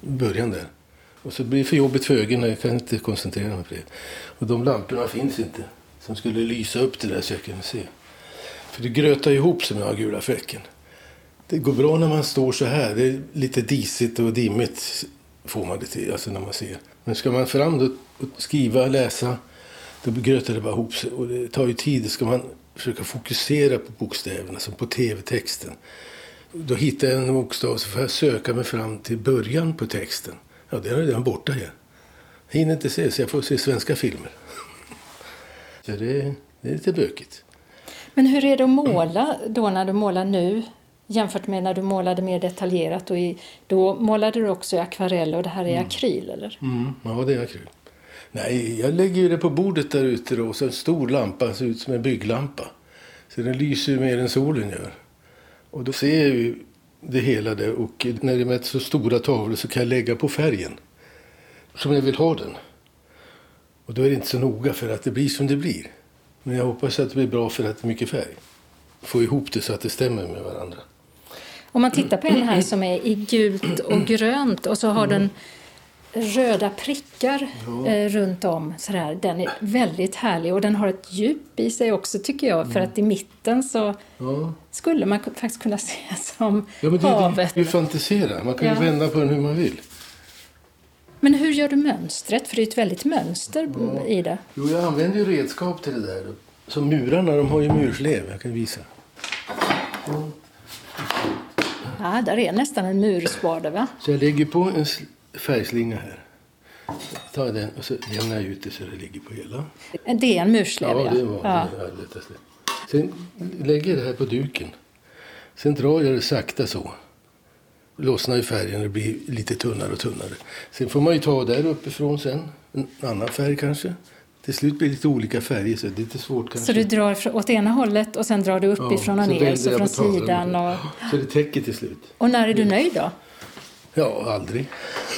början där. Och så blir det för jobbigt för ögonen, jag kan inte koncentrera mig på det. Och de lamporna finns inte som skulle lysa upp det där så jag kunde se. För det grötar ihop sig med den gula fläcken. Det går bra när man står så här. Det är lite disigt och dimmigt får man det till, alltså när man ser. Men ska man fram då och skriva, läsa, då grötar det bara ihop sig. Och det tar ju tid. Då ska man försöka fokusera på bokstäverna, som på tv-texten. Då hittar jag en bokstav så får jag söka mig fram till början på texten. Ja, det är redan borta här. Jag hinner inte se, så jag får se svenska filmer. Så det är lite bökigt. Men hur är det att måla då när du målar nu jämfört med när du målade mer detaljerat? Och då målade du också i akvarell och det här är akryl, eller? Ja, det är akryl. Nej, jag lägger ju det på bordet där ute då. Så en stor lampa ser ut som en bygglampa. Så den lyser ju mer än solen gör. Och då ser jag ju det hela där. Och när det är med så stora tavlor så kan jag lägga på färgen. Som jag vill ha den. Och då är det inte så noga för att det blir som det blir. Men jag hoppas att det blir bra för att det är mycket färg. Få ihop det så att det stämmer med varandra. Om man tittar på en här som är i gult och grönt och så har den röda prickar runt om. Sådär. Den är väldigt härlig och den har ett djup i sig också tycker jag. För att i mitten så skulle man faktiskt kunna se som havet. Det är ju fantisera. Man kan ju vända på den hur man vill. Men hur gör du mönstret? För det är ett väldigt mönster i det. Jo, jag använder ju redskap till det där. Som murarna, de har ju murslev. Jag kan visa. Ja, där är nästan en murspade, va? Så jag lägger på en färgslinga här. Tar den och så jämnar jag ut det så det ligger på hela. Det är en murslev, ja. Det var det lättaste. Sen lägger jag det här på duken. Sen drar jag det sakta så. Lossnar i färgen och det blir lite tunnare och tunnare. Sen får man ju ta där uppifrån sen. En annan färg kanske. Till slut blir det lite olika färger så det är lite svårt kanske. Så du drar åt ena hållet och sen drar du uppifrån och ner så från sidan. Och... Så det täcker till slut. Och när är du nöjd då? Ja, aldrig.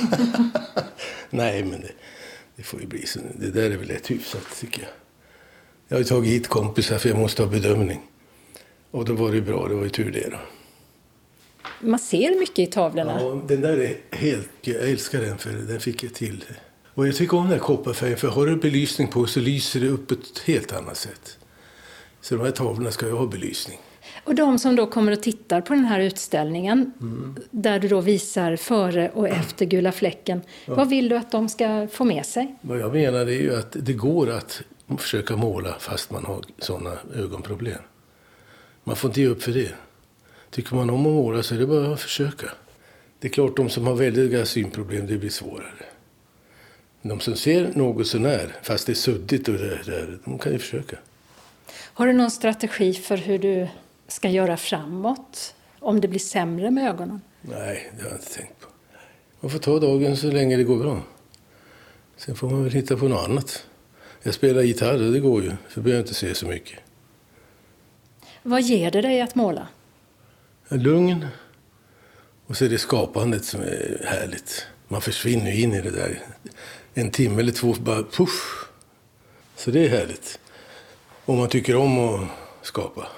Nej, men det får ju bli så. Det där är väl ett hyfsat tycker jag. Jag har ju tagit hit kompisar för jag måste ha bedömning. Och då var det bra, det var ju tur det då. Man ser mycket i tavlorna. Ja, den där är helt... Jag älskar den för den fick jag till. Och jag tycker om den här kopparfärgen för har du belysning på så lyser det upp ett helt annat sätt. Så de här tavlorna ska ju ha belysning. Och de som då kommer och tittar på den här utställningen där du då visar före och efter gula fläcken. Vad vill du att de ska få med sig? Vad jag menar är ju att det går att försöka måla fast man har sådana ögonproblem. Man får inte ge upp för det. Tycker man om att måla så är det bara att försöka. Det är klart de som har väldiga synproblem det blir svårare. Men de som ser något så när, fast det är suddigt och där, de kan ju försöka. Har du någon strategi för hur du ska göra framåt om det blir sämre med ögonen? Nej, det har jag inte tänkt på. Man får ta dagen så länge det går bra. Sen får man väl hitta på något annat. Jag spelar gitarr och det går ju, för behöver jag inte se så mycket. Vad ger det dig att måla? Lugn. Och så är det skapandet som är härligt. Man försvinner in i det där. En timme eller två bara puff. Så det är härligt. Om man tycker om att skapa.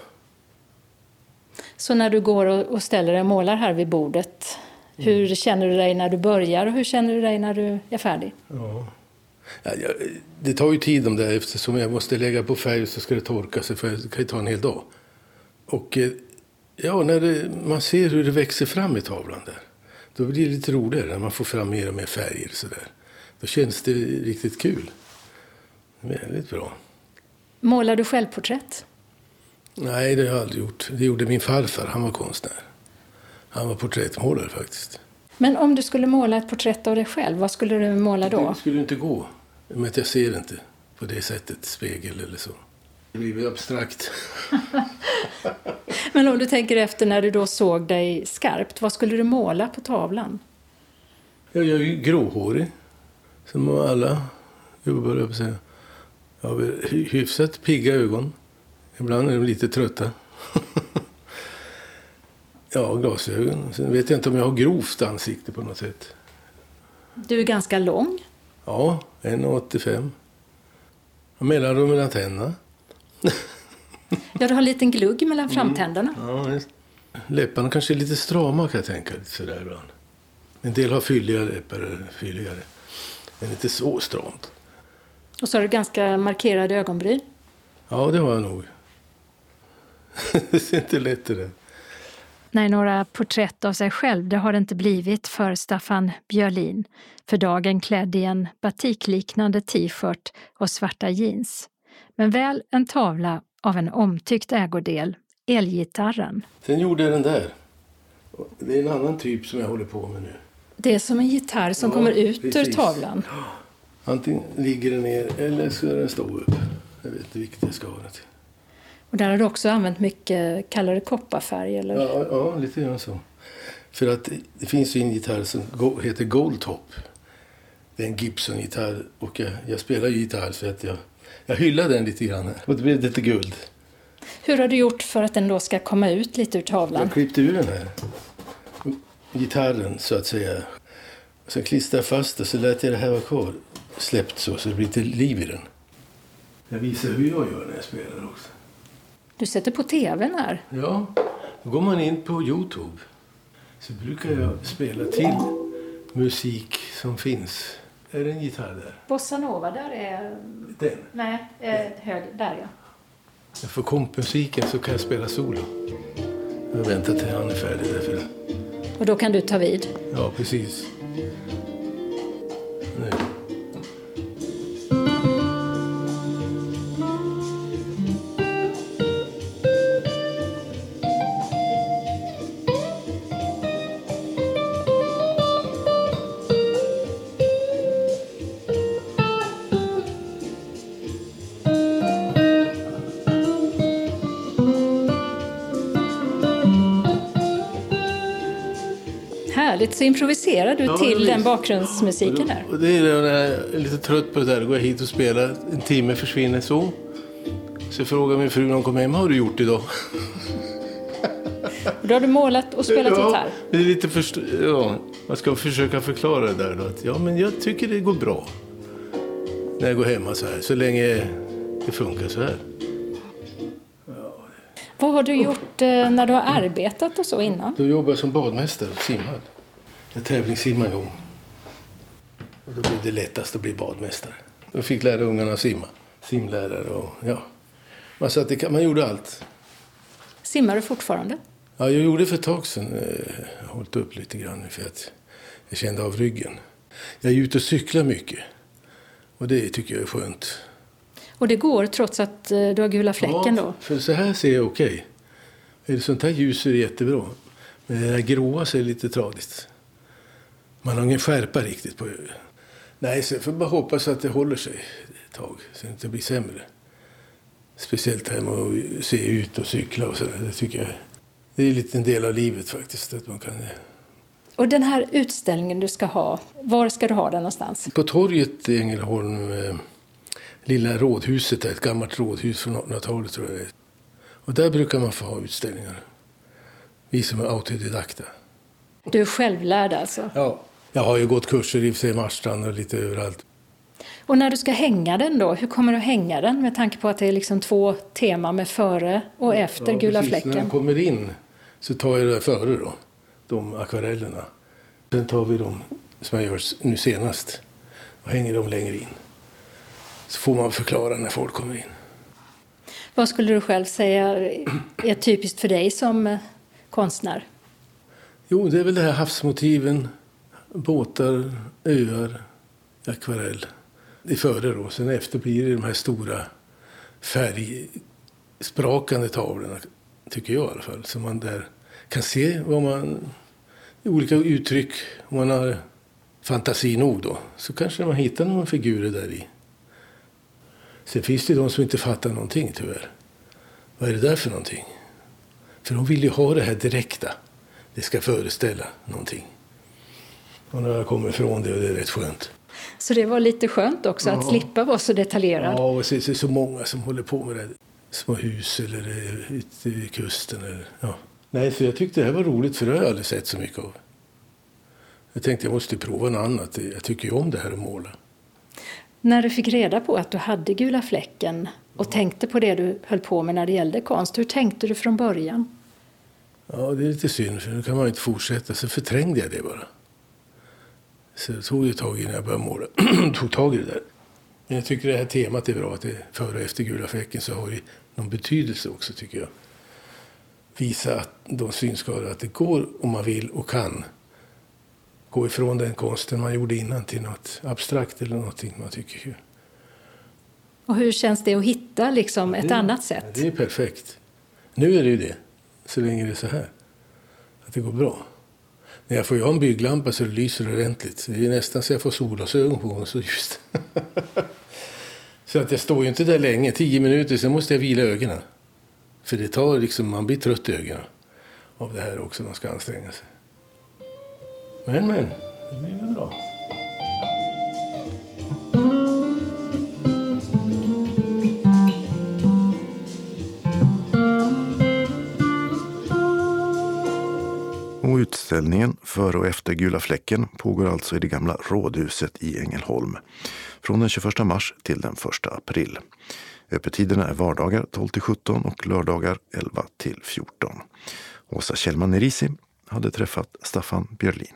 Så när du går och ställer dig och målar här vid bordet. Hur känner du dig när du börjar och hur känner du dig när du är färdig? Ja, det tar ju tid om det eftersom jag måste lägga på färg så ska det torka sig för det kan ju ta en hel dag. Och ja, när man ser hur det växer fram i tavlan där. Då blir det lite roligare när man får fram mer och mer färger så där. Då känns det riktigt kul. Väldigt bra. Målar du självporträtt? Nej, det har jag aldrig gjort. Det gjorde min farfar, han var konstnär. Han var porträttmålare faktiskt. Men om du skulle måla ett porträtt av dig själv, vad skulle du måla då? Det skulle inte gå. Men att jag ser inte på det sättet, spegel eller så. Det blir abstrakt. Men om du tänker efter när du då såg dig skarpt, vad skulle du måla på tavlan? Jag är ju gråhårig. Som alla gubbar på säga. Jag har hyfsat pigga ögon. Ibland är de lite trötta. Ja, glasögon. Sen vet jag inte om jag har grovt ansikte på något sätt. Du är ganska lång. Ja, 1,85. Mellanrum mellan tänderna. Ja, du har en liten glugg mellan framtänderna. Ja, just. Läpparna kanske är lite strama kan jag tänka. Lite sådär ibland. En del har fylligare läppar, fylligare. Men inte så stramt. Och så har du ganska markerade ögonbryn. Ja, det har jag nog. Det ser inte lätt det. Nej, några porträtt av sig själv, det har det inte blivit för Staffan Björlin. För dagen klädd i en batikliknande t-shirt och svarta jeans. Men väl en tavla av en omtyckt ägodel, elgitarren. Sen gjorde jag den där. Det är en annan typ som jag håller på med nu. Det är som en gitarr som kommer ut ur tavlan. Antingen ligger den ner eller ska den stå upp. Jag vet inte vilket jag ska ha det till. Och där har du också använt mycket, kallar det kopparfärg eller? Ja, lite grann så. För att det finns ju en gitarr som heter Goldtop. Det är en Gibson-gitarr och jag spelar gitarr så att jag hyllar den lite grann här. Och det blev lite guld. Hur har du gjort för att den då ska komma ut lite ur tavlan? Jag klippte ur den här gitarren så att säga. Och sen klistrade jag fast det så lät jag det här vara kvar. Släppt så det blir lite liv i den. Jag visar hur jag gör när jag spelar också. Du sätter på tvn här. Ja, då går man in på YouTube. Så brukar jag spela till musik som finns. Är det en gitarr där? Bossa Nova, där är... Den? Nej, hög, där ja. Jag får kompmusiken så kan jag spela solo. Jag väntar till han är färdig därför. Och då kan du ta vid? Ja, precis. Nu. Härligt, så improviserar du till den bakgrundsmusiken här. Och det är när jag är lite trött på det där. Då går jag hit och spelar. En timme försvinner så. Så frågar min fru när hon kommer hem, vad har du gjort idag? Då har du målat och spelat gitarr. Det är lite man ska försöka förklara det där då. Att, men jag tycker det går bra. När jag går hemma så här. Så länge det funkar så här. Vad har du gjort när du har arbetat och så innan? Då jobbade jag som badmästare och simmade. Jag tävlingssimmade en gång. Och då blev det lättast att bli badmästare. Jag fick lära ungarna att simma. Simlärare och ja. Så att man gjorde allt. Simmar du fortfarande? Ja, jag gjorde för ett tag sedan. Jag har hållit upp lite grann för att jag kände av ryggen. Jag är ute och cyklar mycket. Och det tycker jag är skönt. Och det går trots att du har gula fläcken då? Ja, för så här ser jag okej. Är det sånt här ljus är det jättebra. Men det här gråa ser lite tradigt. Man har ingen skärpa riktigt på det. Nej, så jag får bara hoppas att det håller sig ett tag. Så det inte blir sämre. Speciellt här med att se ut och cykla och sådär. Det tycker jag. Det är lite en del av livet faktiskt. Att man kan... Och den här utställningen du ska ha, var ska du ha den någonstans? På torget i Ängelholm, lilla rådhuset, ett gammalt rådhus från 1800-talet tror jag det är. Och där brukar man få ha utställningar. Vi som är autodidakta. Du är självlärd alltså? Ja, jag har ju gått kurser i Marstrand och lite överallt. Och när du ska hänga den då, hur kommer du att hänga den med tanke på att det är liksom 2 teman med före och efter gula precis. fläcken? När jag kommer in så tar jag det före då, de akvarellerna. Sen tar vi dem som jag gör nu senast och hänger dem längre in. Så får man förklara när folk kommer in. Vad skulle du själv säga är typiskt för dig som konstnär? Jo, det är väl det här havsmotiven, båtar, öar, akvarell. Det är före då, sen efter blir det de här stora färgsprakande tavlorna, tycker jag i alla fall. Så man där kan se vad man, olika uttryck, om man har fantasi nog då, så kanske man hittar några figurer där i. Sen finns det de som inte fattar någonting tyvärr. Vad är det där för någonting? För de vill ju ha det här direkta. Det ska föreställa någonting. Och när jag kommer ifrån det, och det är rätt skönt. Så det var lite skönt också att slippa vara så detaljerad. Ja, och det är så många som håller på med det. Små hus eller ute vid kusten. Eller, ja. Nej, så jag tyckte det här var roligt för det har jag aldrig sett så mycket av. Jag tänkte jag måste prova något annat. Jag tycker ju om det här att måla. När du fick reda på att du hade gula fläcken och tänkte på det du höll på med när det gällde konst, hur tänkte du från början? Ja, det är lite synd för nu kan man inte fortsätta. Så förträngde jag det bara. Så det tog ju tag i när jag började måla. Tog tag i det där. Men jag tycker det här temat är bra. Att det är före och efter Gula fläcken så har det någon betydelse också tycker jag. Visa att de synskadade att det går om man vill och kan gå ifrån den konsten man gjorde innan till något abstrakt eller någonting man tycker kul. Och hur känns det att hitta liksom ett annat sätt? Det är perfekt. Nu är det ju det. Så länge det är så här. Att det går bra. När jag får ju ha en bygglampa så det lyser ordentligt. Det är nästan så jag får solglasögon på och så just. Så att jag står ju inte där länge. 10 minuter, sen måste jag vila ögonen. För det tar liksom, man blir trött i ögonen. Av det här också, man ska anstränga sig. Men, det blir väl bra. Och utställningen före och efter Gula fläcken pågår alltså i det gamla rådhuset i Ängelholm. Från den 21 mars till den 1 april. Öppettiderna är vardagar 12-17 och lördagar 11-14. Åsa Kjellman-Nerisi hade träffat Staffan Björlin.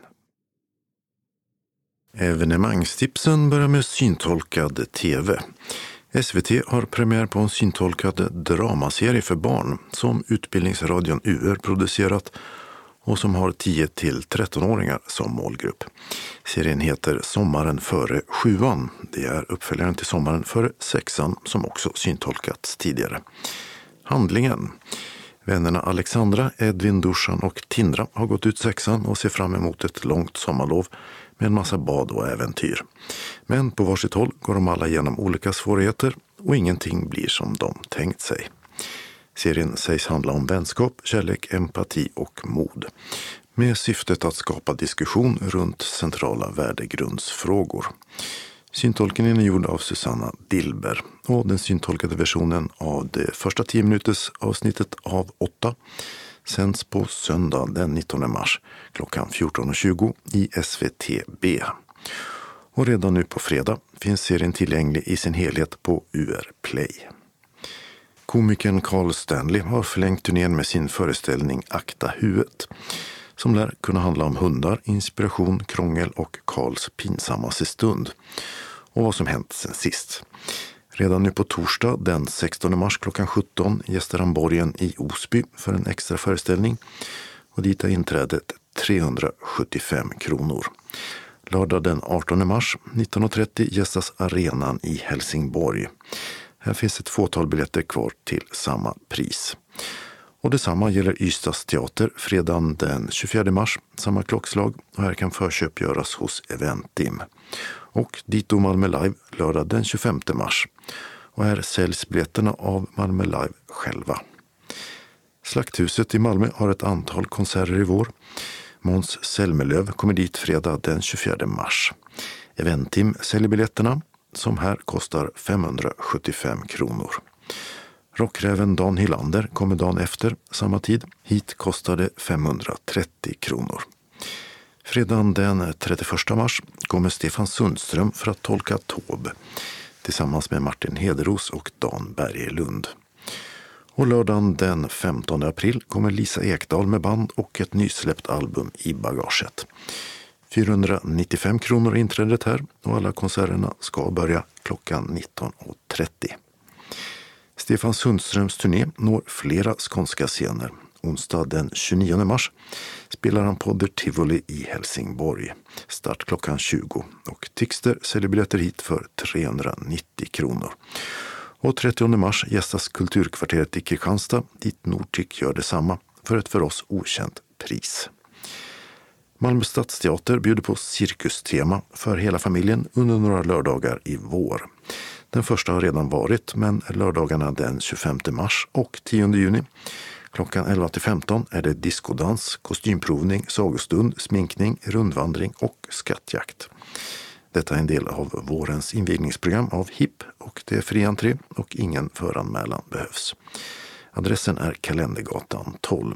Evenemangstipsen börjar med syntolkad tv. SVT har premiär på en syntolkad dramaserie för barn som Utbildningsradion UR producerat och som har 10-13-åringar som målgrupp. Serien heter Sommaren före 7:an. Det är uppföljaren till Sommaren före 6:an som också syntolkats tidigare. Handlingen. Vännerna Alexandra, Edvin, Dusan och Tindra har gått ut 6:an och ser fram emot ett långt sommarlov med en massa bad och äventyr. Men på varsitt håll går de alla igenom olika svårigheter och ingenting blir som de tänkt sig. Serien sägs handla om vänskap, kärlek, empati och mod. Med syftet att skapa diskussion runt centrala värdegrundsfrågor. Syntolkningen är gjord av Susanna Dilber och den syntolkade versionen av det första 10 minuters avsnittet av 8 sänds på söndag den 19 mars klockan 14.20 i SVTB. Och redan nu på fredag finns serien tillgänglig i sin helhet på UR Play. Komikern Carl Stanley har förlängt turnén med sin föreställning Akta huvudet, som lär kunna handla om hundar, inspiration, krångel och Carls pinsammaste stund och vad som hänt sen sist. Redan nu på torsdag den 16 mars klockan 17 gästar han Borgen i Osby för en extra föreställning och dit är inträdet 375 kronor. Lördag den 18 mars 19.30 gästas Arenan i Helsingborg. Här finns ett fåtal biljetter kvar till samma pris. Och detsamma gäller Ystads teater fredagen den 24 mars, samma klockslag, och här kan förköp göras hos Eventim. Och dito Malmö Live lördag den 25 mars. Och här säljs biljetterna av Malmö Live själva. Slakthuset i Malmö har ett antal konserter i vår. Måns Zelmerlöw kommer dit fredag den 24 mars. Eventim säljer biljetterna, som här kostar 575 kronor. Rockräven Dan Hylander kommer dagen efter, samma tid. Hit kostade 530 kronor. Fredagen den 31 mars kommer Stefan Sundström för att tolka Taube tillsammans med Martin Hederos och Dan Bergelund. Och lördagen den 15 april kommer Lisa Ekdahl med band och ett nysläppt album i bagaget. 495 kronor inträdet här och alla konserterna ska börja klockan 19.30. Stefan Sundströms turné når flera skånska scener. Onsdag den 29 mars spelar han på The Tivoli i Helsingborg. Start klockan 20 och Tixter säljer biljetter hit för 390 kronor. Och 30 mars gästas Kulturkvarteret i Kristianstad dit Nortic gör detsamma för ett för oss okänt pris. Malmö stadsteater bjuder på cirkustema för hela familjen under några lördagar i vår. Den första har redan varit, men lördagarna den 25 mars och 10 juni klockan 11-15 är det diskodans, kostymprovning, sagostund, sminkning, rundvandring och skattjakt. Detta är en del av vårens invigningsprogram av HIP och det är fri entré och ingen föranmälan behövs. Adressen är Kalendergatan 12.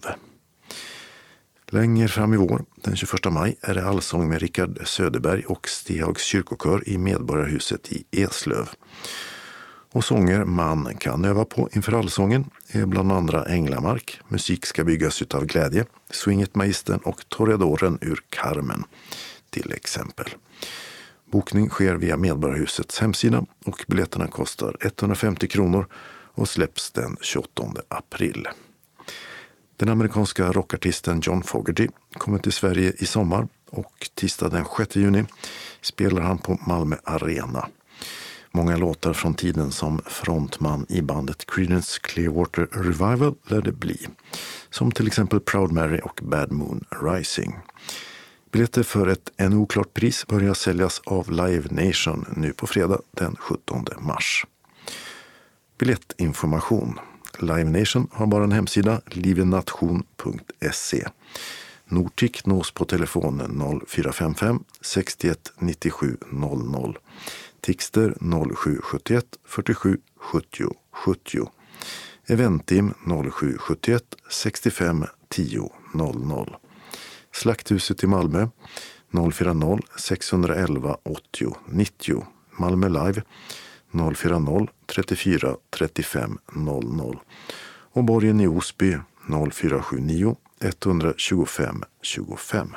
Längre fram i vår, den 21 maj, är det allsång med Rickard Söderberg och Stihags kyrkokör i Medborgarhuset i Eslöv. Och sånger man kan öva på inför allsången är bland andra Änglamark, Musik ska byggas utav glädje, Swinget Magistern och Toreadoren ur Carmen. till exempel. Bokning sker via Medborgarhusets hemsida och biljetterna kostar 150 kronor och släpps den 28 april. Den amerikanska rockartisten John Fogerty kommer till Sverige i sommar och tisdag den 6 juni spelar han på Malmö Arena. Många låtar från tiden som frontman i bandet Creedence Clearwater Revival lär det bli. Som till exempel Proud Mary och Bad Moon Rising. Biljetter för ett ännu oklart pris börjar säljas av Live Nation nu på fredag den 17 mars. Biljettinformation. Live Nation har bara en hemsida, livenation.se. Nortic nås på telefonen 0455 61 97 00. Tixter 0771 47 70 70. Eventim 0771 65 10 00. Slakthuset i Malmö 040 611 80 90. Malmö Live 040 34 35 00. Och Borgen i Osby 0479 125 25.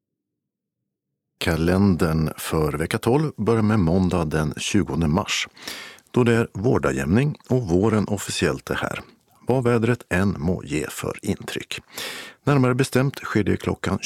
Kalendern för vecka 12 börjar med måndag den 20 mars. Då det är vårdagjämning och våren officiellt är här. Vad vädret än må ge för intryck. Närmare bestämt sker det klockan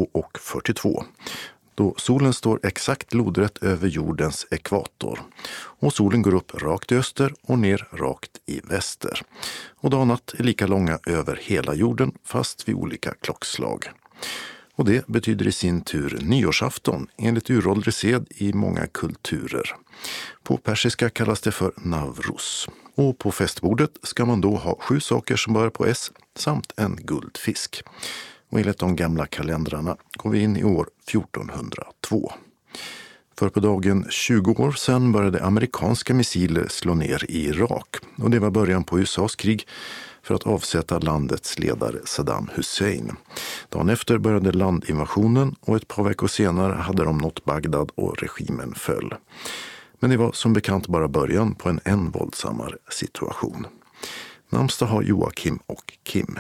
22:42. Då solen står exakt lodrätt över jordens ekvator. Och solen går upp rakt i öster och ner rakt i väster. Och dag och natt är lika långa över hela jorden fast vid olika klockslag. Och det betyder i sin tur nyårsafton enligt uråldrig sed i många kulturer. På persiska kallas det för Navruz. Och på festbordet ska man då ha 7 saker som börjar på S samt en guldfisk. Och enligt de gamla kalendrarna går vi in i år 1402. För på dagen 20 år sedan började amerikanska missiler slå ner i Irak. Och det var början på USAs krig för att avsätta landets ledare Saddam Hussein. Dagen efter började landinvasionen och ett par veckor senare hade de nått Bagdad och regimen föll. Men det var som bekant bara början på en än våldsammare situation. Namnsdag har Joakim och Kim.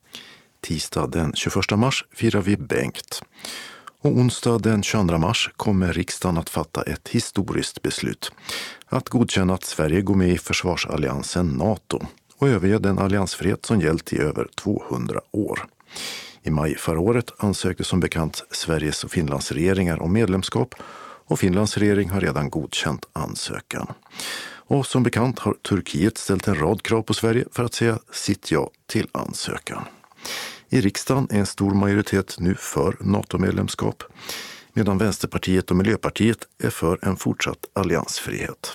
Tisdag den 21 mars firar vi Bengt. Och onsdag den 22 mars kommer riksdagen att fatta ett historiskt beslut. Att godkänna att Sverige går med i försvarsalliansen NATO och överge den alliansfrihet som gällt i över 200 år. I maj förra året ansökte som bekant Sveriges och Finlands regeringar om medlemskap och Finlands regering har redan godkänt ansökan. Och som bekant har Turkiet ställt en rad krav på Sverige för att säga sitt ja till ansökan. I riksdagen är en stor majoritet nu för NATO-medlemskap, medan Vänsterpartiet och Miljöpartiet är för en fortsatt alliansfrihet.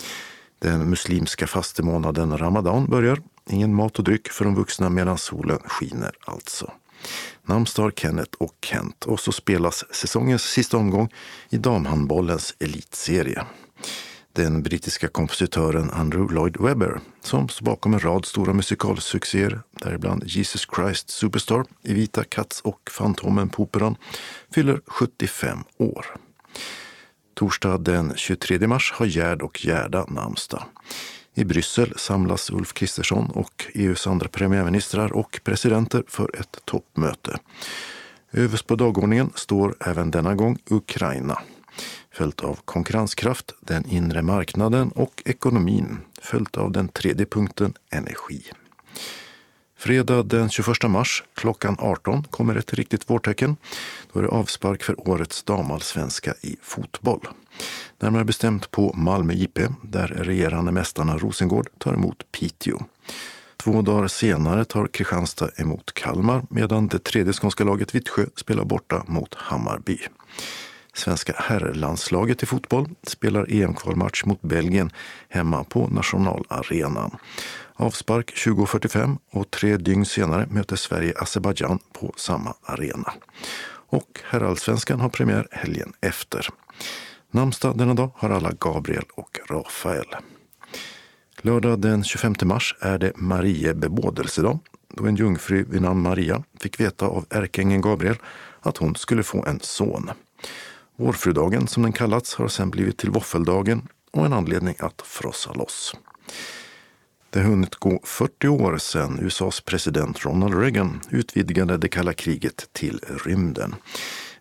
Den muslimska fastemånaden Ramadan börjar. Ingen mat och dryck för de vuxna medan solen skiner alltså. Namnsdag har Kenneth och Kent och så spelas säsongens sista omgång i damhandbollens elitserie. Den brittiska kompositören Andrew Lloyd Webber, som står bakom en rad stora musikalsuccéer, däribland Jesus Christ Superstar, Evita, Cats och Fantomen på Operan, fyller 75 år. Torsdag den 23 mars har Gerd och Gerda namnsdag. I Bryssel samlas Ulf Kristersson och EUs andra premiärministrar och presidenter för ett toppmöte. Överst på dagordningen står även denna gång Ukraina. Följt av konkurrenskraft, den inre marknaden och ekonomin. Följt av den tredje punkten, energi. Fredag den 21 mars klockan 18 kommer ett riktigt vårtecken. Då är det avspark för årets damallsvenska i fotboll. Närmare bestämt på Malmö IP, där regerande mästarna Rosengård tar emot Piteå. 2 dagar senare tar Kristianstad emot Kalmar, medan det tredje skånska laget Vittsjö spelar borta mot Hammarby. Svenska herrlandslaget i fotboll spelar EM-kvalmatch mot Belgien hemma på Nationalarenan. Avspark 20:45 och 3 dygn senare möter Sverige Azerbaijan på samma arena. Och herrallsvenskan har premiär helgen efter. Namnsdag denna dag har alla Gabriel och Rafael. Lördag den 25 mars är det Marie bebådelsedag, då en jungfru vid namn Maria fick veta av ärkeängeln Gabriel att hon skulle få en son. Vårfrudagen som den kallats har sedan blivit till våffeldagen och en anledning att frossa loss. Det har hunnit gå 40 år sedan USAs president Ronald Reagan utvidgade det kalla kriget till rymden.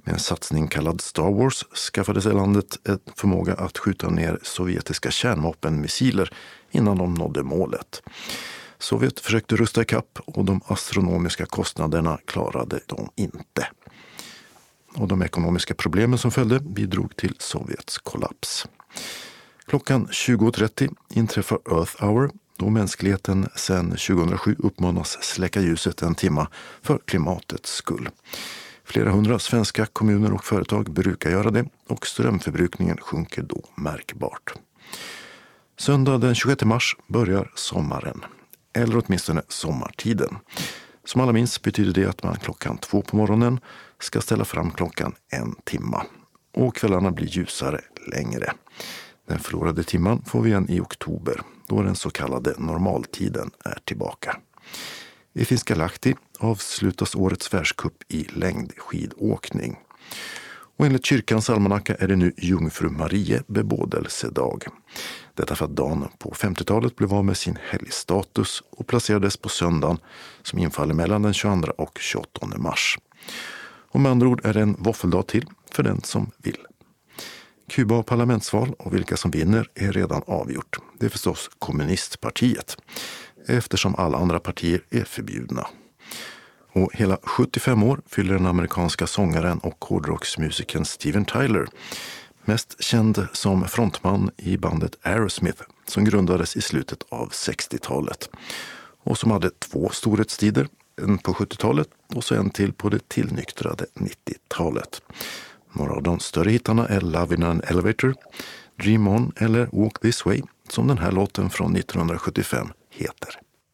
Med en satsning kallad Star Wars skaffade sig landet en förmåga att skjuta ner sovjetiska kärnvapenmissiler innan de nådde målet. Sovjet försökte rusta ikapp och de astronomiska kostnaderna klarade de inte. Och de ekonomiska problemen som följde bidrog till Sovjets kollaps. Klockan 20.30 inträffar Earth Hour, då mänskligheten sedan 2007 uppmanas släcka ljuset en timma för klimatets skull. Flera hundra svenska kommuner och företag brukar göra det och strömförbrukningen sjunker då märkbart. Söndag den 26 mars börjar sommaren, eller åtminstone sommartiden. Som alla minns betyder det att man klockan 2 på morgonen ska ställa fram klockan en timma. Och kvällarna blir ljusare längre. Den förlorade timman får vi igen i oktober, då den så kallade normaltiden är tillbaka. I Finska Lahti avslutas årets världscup i längdskidåkning. Och enligt kyrkans almanacka är det nu Jungfru Marie bebådelsedag. Detta för att dagen på 50-talet blev av med sin helgstatus och placerades på söndagen som infaller mellan den 22 och 28 mars. Och med andra ord är det en våffeldag till för den som vill. Kuba har parlamentsval och vilka som vinner är redan avgjort. Det är förstås kommunistpartiet, eftersom alla andra partier är förbjudna. Och hela 75 år fyller den amerikanska sångaren och hårdrocksmusikern Steven Tyler, mest känd som frontman i bandet Aerosmith som grundades i slutet av 60-talet och som hade 2 storhetstider, en på 70-talet och så en till på det tillnyktrade 90-talet. Några av de större hittarna är Love in an Elevator, Dream On eller Walk This Way, som den här låten från 1975 heter.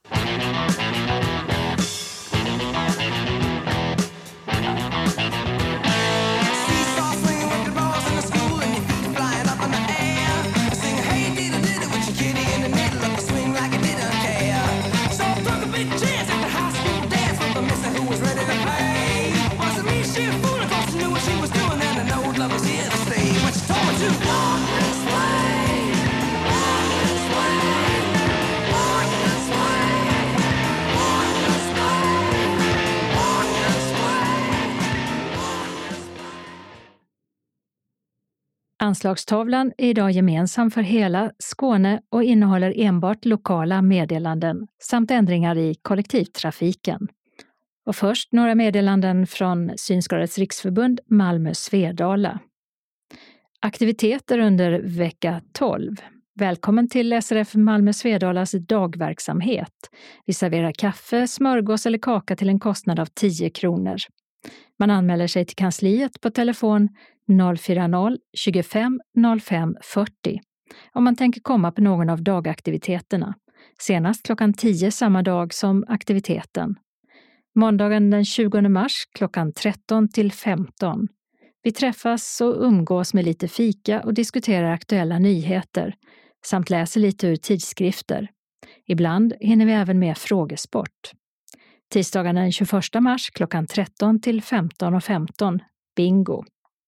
Anslagstavlan är idag gemensam för hela Skåne och innehåller enbart lokala meddelanden samt ändringar i kollektivtrafiken. Och först några meddelanden från Synskadades riksförbund Malmö-Svedala. Aktiviteter under vecka 12. Välkommen till SRF Malmö-Svedalas dagverksamhet. Vi serverar kaffe, smörgås eller kaka till en kostnad av 10 kronor. Man anmäler sig till kansliet på telefon 040 25 05 40 om man tänker komma på någon av dagaktiviteterna. Senast klockan 10 samma dag som aktiviteten. Måndagen den 20 mars klockan 13 till 15. Vi träffas och umgås med lite fika och diskuterar aktuella nyheter samt läser lite ur tidskrifter. Ibland hinner vi även med frågesport. Tisdagen den 21 mars klockan 13 till 15:15. Bingo.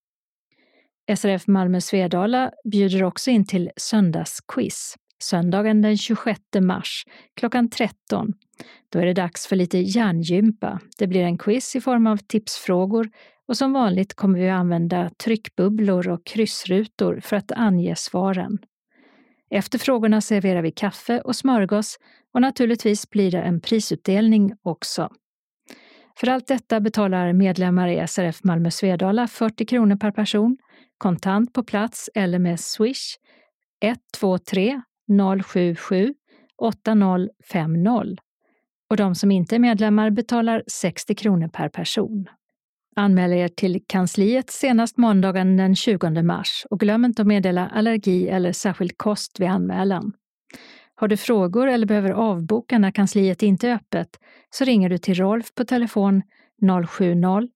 SRF Malmö-Svedala bjuder också in till söndagsquiz. Söndagen den 26 mars klockan 13. Då är det dags för lite hjärngympa. Det blir en quiz i form av tipsfrågor och som vanligt kommer vi att använda tryckbubblor och kryssrutor för att ange svaren. Efter frågorna serverar vi kaffe och smörgås och naturligtvis blir det en prisutdelning också. För allt detta betalar medlemmar i SRF Malmö-Svedala 40 kronor per person, kontant på plats eller med Swish 123 077 8050. Och de som inte är medlemmar betalar 60 kronor per person. Anmäl er till kansliet senast måndagen den 20 mars och glöm inte att meddela allergi eller särskild kost vid anmälan. Har du frågor eller behöver avboka när kansliet inte är öppet så ringer du till Rolf på telefon 070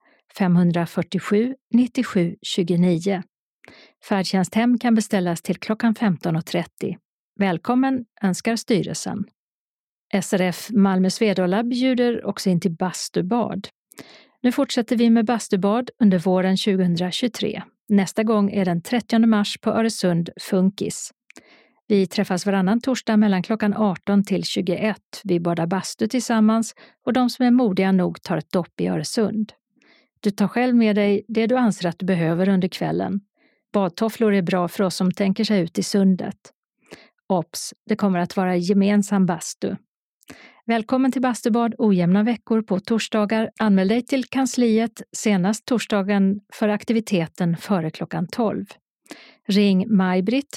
547 97 29. Färdtjänsthem kan beställas till klockan 15:30. Välkommen önskar styrelsen. SRF Malmö-Svedala bjuder också in till bastubad. Nu fortsätter vi med bastubad under våren 2023. Nästa gång är den 30 mars på Öresund Funkis. Vi träffas varannan torsdag mellan klockan 18 till 21. Vi badar bastu tillsammans och de som är modiga nog tar ett dopp i Öresund. Du tar själv med dig det du anser att du behöver under kvällen. Badtofflor är bra för oss som tänker sig ut i sundet. Ops, det kommer att vara gemensam bastu. Välkommen till bastubad ojämna veckor på torsdagar. Anmäl dig till kansliet senast torsdagen för aktiviteten före klockan 12. Ring Maj-Britt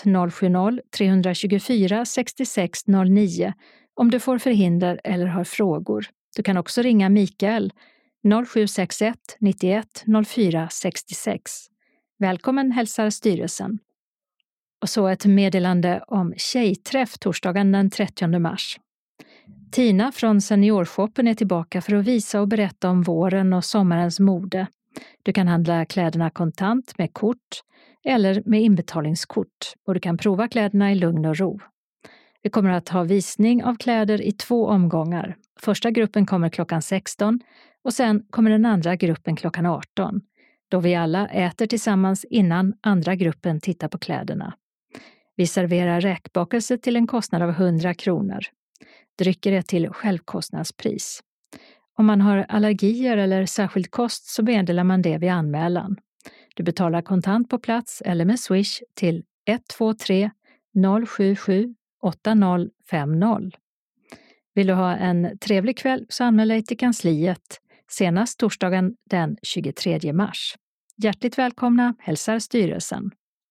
070-324 6609 om du får förhinder eller har frågor. Du kan också ringa Mikael 0761 91 04 66. Välkommen hälsar styrelsen. Och så ett meddelande om tjejträff torsdagen den 30 mars. Tina från Seniorshoppen är tillbaka för att visa och berätta om våren och sommarens mode. Du kan handla kläderna kontant med kort eller med inbetalningskort och du kan prova kläderna i lugn och ro. Vi kommer att ha visning av kläder i 2 omgångar. Första gruppen kommer klockan 16 och sen kommer den andra gruppen klockan 18. Då vi alla äter tillsammans innan andra gruppen tittar på kläderna. Vi serverar räkbakelse till en kostnad av 100 kronor. Drycker är till självkostnadspris. Om man har allergier eller särskild kost så meddelar man det vid anmälan. Du betalar kontant på plats eller med Swish till 123 077 8050. Vill du ha en trevlig kväll så anmäl dig till kansliet senast torsdagen den 23 mars. Hjärtligt välkomna hälsar styrelsen.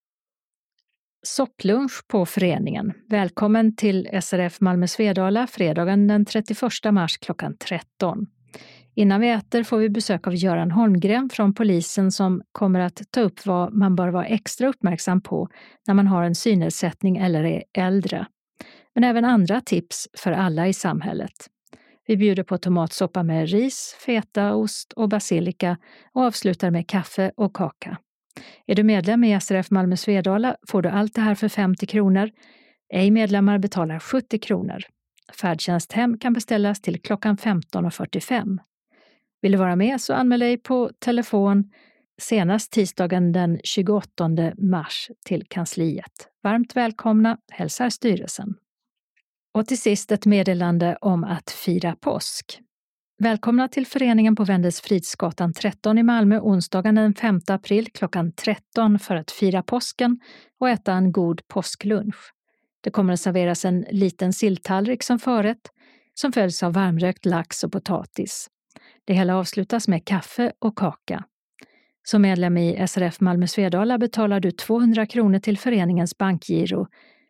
Sopplunch på föreningen. Välkommen till SRF Malmö Svedala fredagen den 31 mars klockan 13. Innan vi äter får vi besök av Göran Holmgren från polisen som kommer att ta upp vad man bör vara extra uppmärksam på när man har en synnedsättning eller är äldre. Men även andra tips för alla i samhället. Vi bjuder på tomatsoppa med ris, feta, ost och basilika och avslutar med kaffe och kaka. Är du medlem i SRF Malmö Svedala får du allt det här för 50 kronor. Ej medlemmar betalar 70 kronor. Färdtjänst hem kan beställas till klockan 15.45. Vill du vara med så anmäl dig på telefon senast tisdagen den 28 mars till kansliet. Varmt välkomna hälsar styrelsen. Och till sist ett meddelande om att fira påsk. Välkomna till föreningen på Wendelsfridsgatan 13 i Malmö onsdagen den 5 april klockan 13 för att fira påsken och äta en god påsklunch. Det kommer att serveras en liten silltallrik som förrätt som följs av varmrökt lax och potatis. Det hela avslutas med kaffe och kaka. Som medlem i SRF Malmö Svedala betalar du 200 kronor till föreningens bankgiro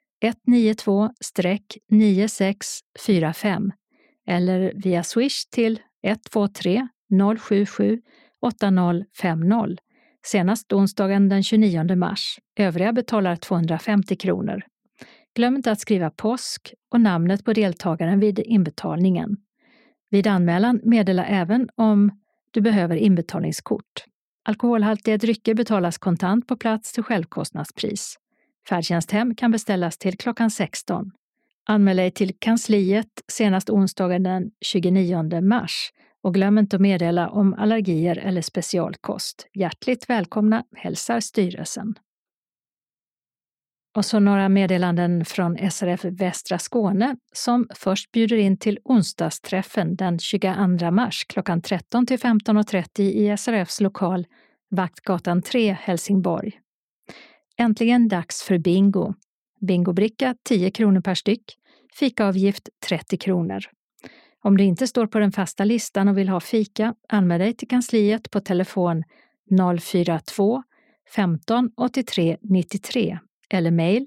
192-9645 eller via Swish till 123 077 8050 senast onsdagen den 29 mars. Övriga betalar 250 kronor. Glöm inte att skriva påsk och namnet på deltagaren vid inbetalningen. Vid anmälan meddela även om du behöver inbetalningskort. Alkoholhaltiga drycker betalas kontant på plats till självkostnadspris. Färdtjänst hem kan beställas till klockan 16. Anmäl dig till kansliet senast onsdagen den 29 mars och glöm inte att meddela om allergier eller specialkost. Hjärtligt välkomna hälsar styrelsen. Och så några meddelanden från SRF Västra Skåne som först bjuder in till onsdagsträffen den 22 mars klockan 13 till 15.30 i SRFs lokal Vaktgatan 3 Helsingborg. Äntligen dags för bingo. Bingobricka 10 kronor per styck, fikaavgift 30 kronor. Om du inte står på den fasta listan och vill ha fika, anmäl dig till kansliet på telefon 042 15 83 93 eller mejl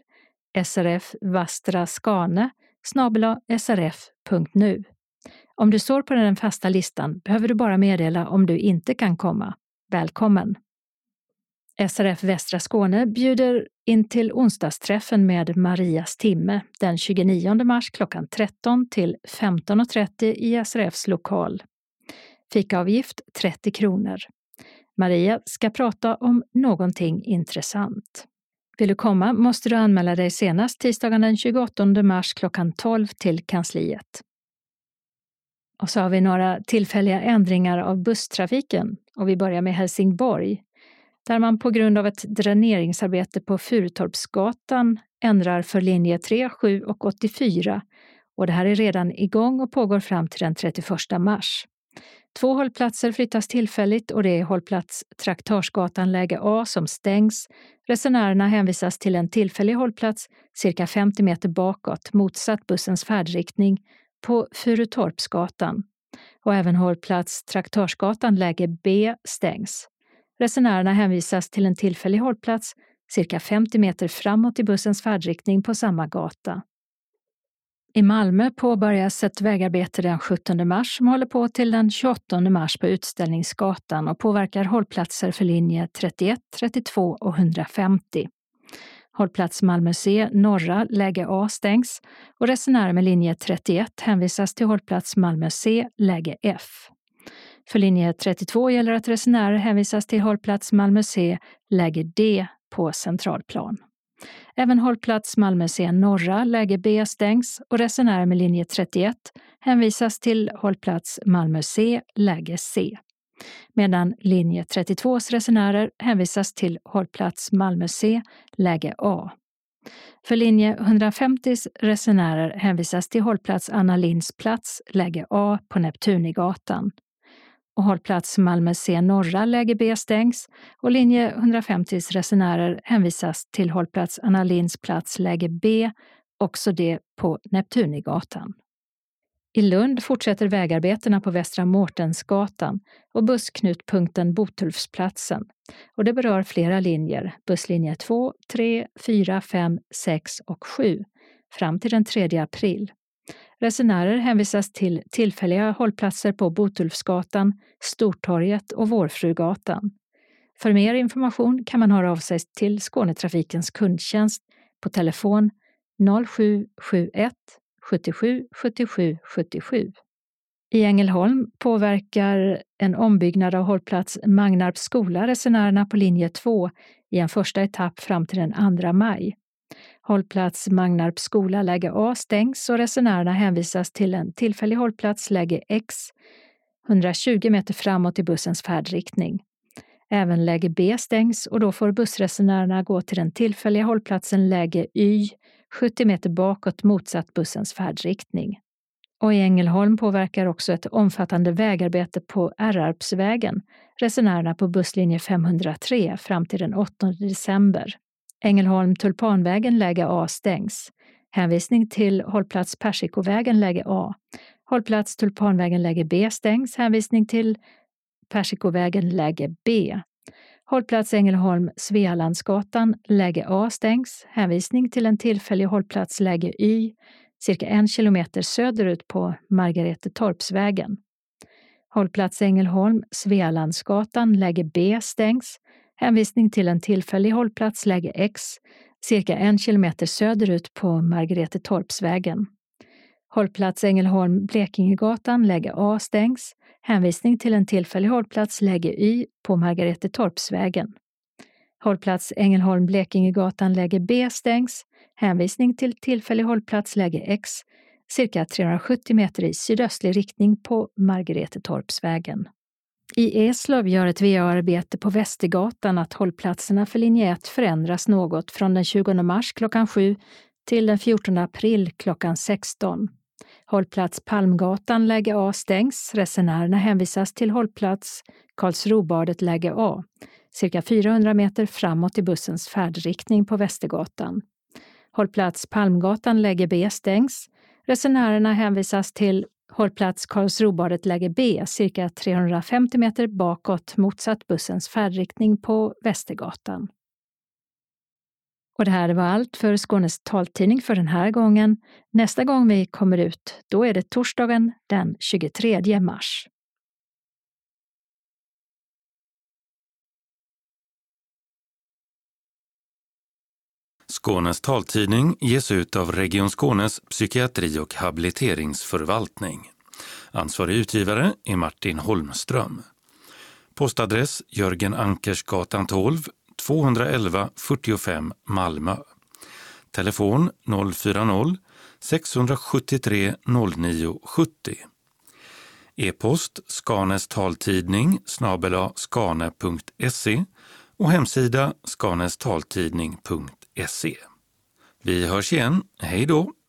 srfvastraskane@srf.nu. Om du står på den fasta listan behöver du bara meddela om du inte kan komma. Välkommen! SRF Västra Skåne bjuder in till onsdagsträffen med Marias timme den 29 mars klockan 13 till 15.30 i SRFs lokal. Fikaavgift 30 kronor. Maria ska prata om någonting intressant. Vill du komma måste du anmäla dig senast tisdagen den 28 mars klockan 12 till kansliet. Och så har vi några tillfälliga ändringar av busstrafiken och vi börjar med Helsingborg. Där man på grund av ett dräneringsarbete på Furutorpsgatan ändrar för linje 3, 7 och 84. Och det här är redan igång och pågår fram till den 31 mars. 2 hållplatser flyttas tillfälligt och det är hållplats Traktörsgatan läge A som stängs. Resenärerna hänvisas till en tillfällig hållplats cirka 50 meter bakåt motsatt bussens färdriktning på Furutorpsgatan. Och även hållplats Traktörsgatan läge B stängs. Resenärerna hänvisas till en tillfällig hållplats cirka 50 meter framåt i bussens färdriktning på samma gata. I Malmö påbörjas ett vägarbete den 17 mars som håller på till den 28 mars på Utställningsgatan och påverkar hållplatser för linje 31, 32 och 150. Hållplats Malmö C norra läge A stängs och resenärer med linje 31 hänvisas till hållplats Malmö C läge F. För linje 32 gäller att resenärer hänvisas till hållplats Malmö C läge D på Centralplan. Även hållplats Malmö C norra läge B stängs och resenärer med linje 31 hänvisas till hållplats Malmö C läge C. Medan linje 32s resenärer hänvisas till hållplats Malmö C läge A. För linje 150s resenärer hänvisas till hållplats Anna Linds plats läge A på Neptunigatan. Och hållplats Malmö C norra läge B stängs och linje 150s resenärer hänvisas till hållplats Anna Linds plats läge B, också det på Neptunigatan. I Lund fortsätter vägarbetena på Västra Mårtensgatan och bussknutpunkten Botulfsplatsen. Och det berör flera linjer, busslinje 2, 3, 4, 5, 6 och 7, fram till den 3 april. Resenärer hänvisas till tillfälliga hållplatser på Botulfsgatan, Stortorget och Vårfrugatan. För mer information kan man höra av sig till Skånetrafikens kundtjänst på telefon 0771 77 77 77. I Ängelholm påverkar en ombyggnad av hållplats Magnarps skola resenärerna på linje 2 i en första etapp fram till den 2 maj. Hållplats Magnarps skola läge A stängs och resenärerna hänvisas till en tillfällig hållplats läge X 120 meter framåt i bussens färdriktning. Även läge B stängs och då får bussresenärerna gå till den tillfälliga hållplatsen läge Y 70 meter bakåt motsatt bussens färdriktning. Och i Ängelholm påverkar också ett omfattande vägarbete på Ärarpsvägen resenärerna på busslinje 503 fram till den 8 december. Ängelholm Tulpanvägen läge A stängs. Hänvisning till hållplats Persikovägen läge A. Hållplats Tulpanvägen läge B stängs. Hänvisning till Persikovägen läge B. Hållplats Ängelholm Svealandsgatan läge A stängs. Hänvisning till en tillfällig hållplats läge Y cirka 1 kilometer söderut på Margaretetorpsvägen. Hållplats Ängelholm Svealandsgatan läge B stängs. Hänvisning till en tillfällig hållplats läge X cirka 1 kilometer söderut på Margaretetorpsvägen. Hållplats Ängelholm Blekingegatan läge A stängs. Hänvisning till en tillfällig hållplats läge Y på Margaretetorpsvägen. Hållplats Ängelholm Blekingegatan läge B stängs. Hänvisning till tillfällig hållplats läge X cirka 370 meter i sydöstlig riktning på Margaretetorpsvägen. I Eslöv gör ett VA-arbete på Västergatan att hållplatserna för linje 1 förändras något från den 20 mars klockan 7 till den 14 april klockan 16. Hållplats Palmgatan läge A stängs. Resenärerna hänvisas till hållplats Karlsrobadet läge A, cirka 400 meter framåt i bussens färdriktning på Västergatan. Hållplats Palmgatan läge B stängs. Resenärerna hänvisas till hållplats Karlsrobadet läge B, cirka 350 meter bakåt motsatt bussens färdriktning på Västergatan. Och det här var allt för Skånes taltidning för den här gången. Nästa gång vi kommer ut, då är det torsdagen den 23 mars. Skånes taltidning ges ut av Region Skånes psykiatri- och habiliteringsförvaltning. Ansvarig utgivare är Martin Holmström. Postadress Jörgen Ankersgatan 12, 211 45 Malmö. Telefon 040 673 09 70. E-post skanestaltidning @skane.se och hemsida skanestaltidning.se. Vi hörs igen. Hej då!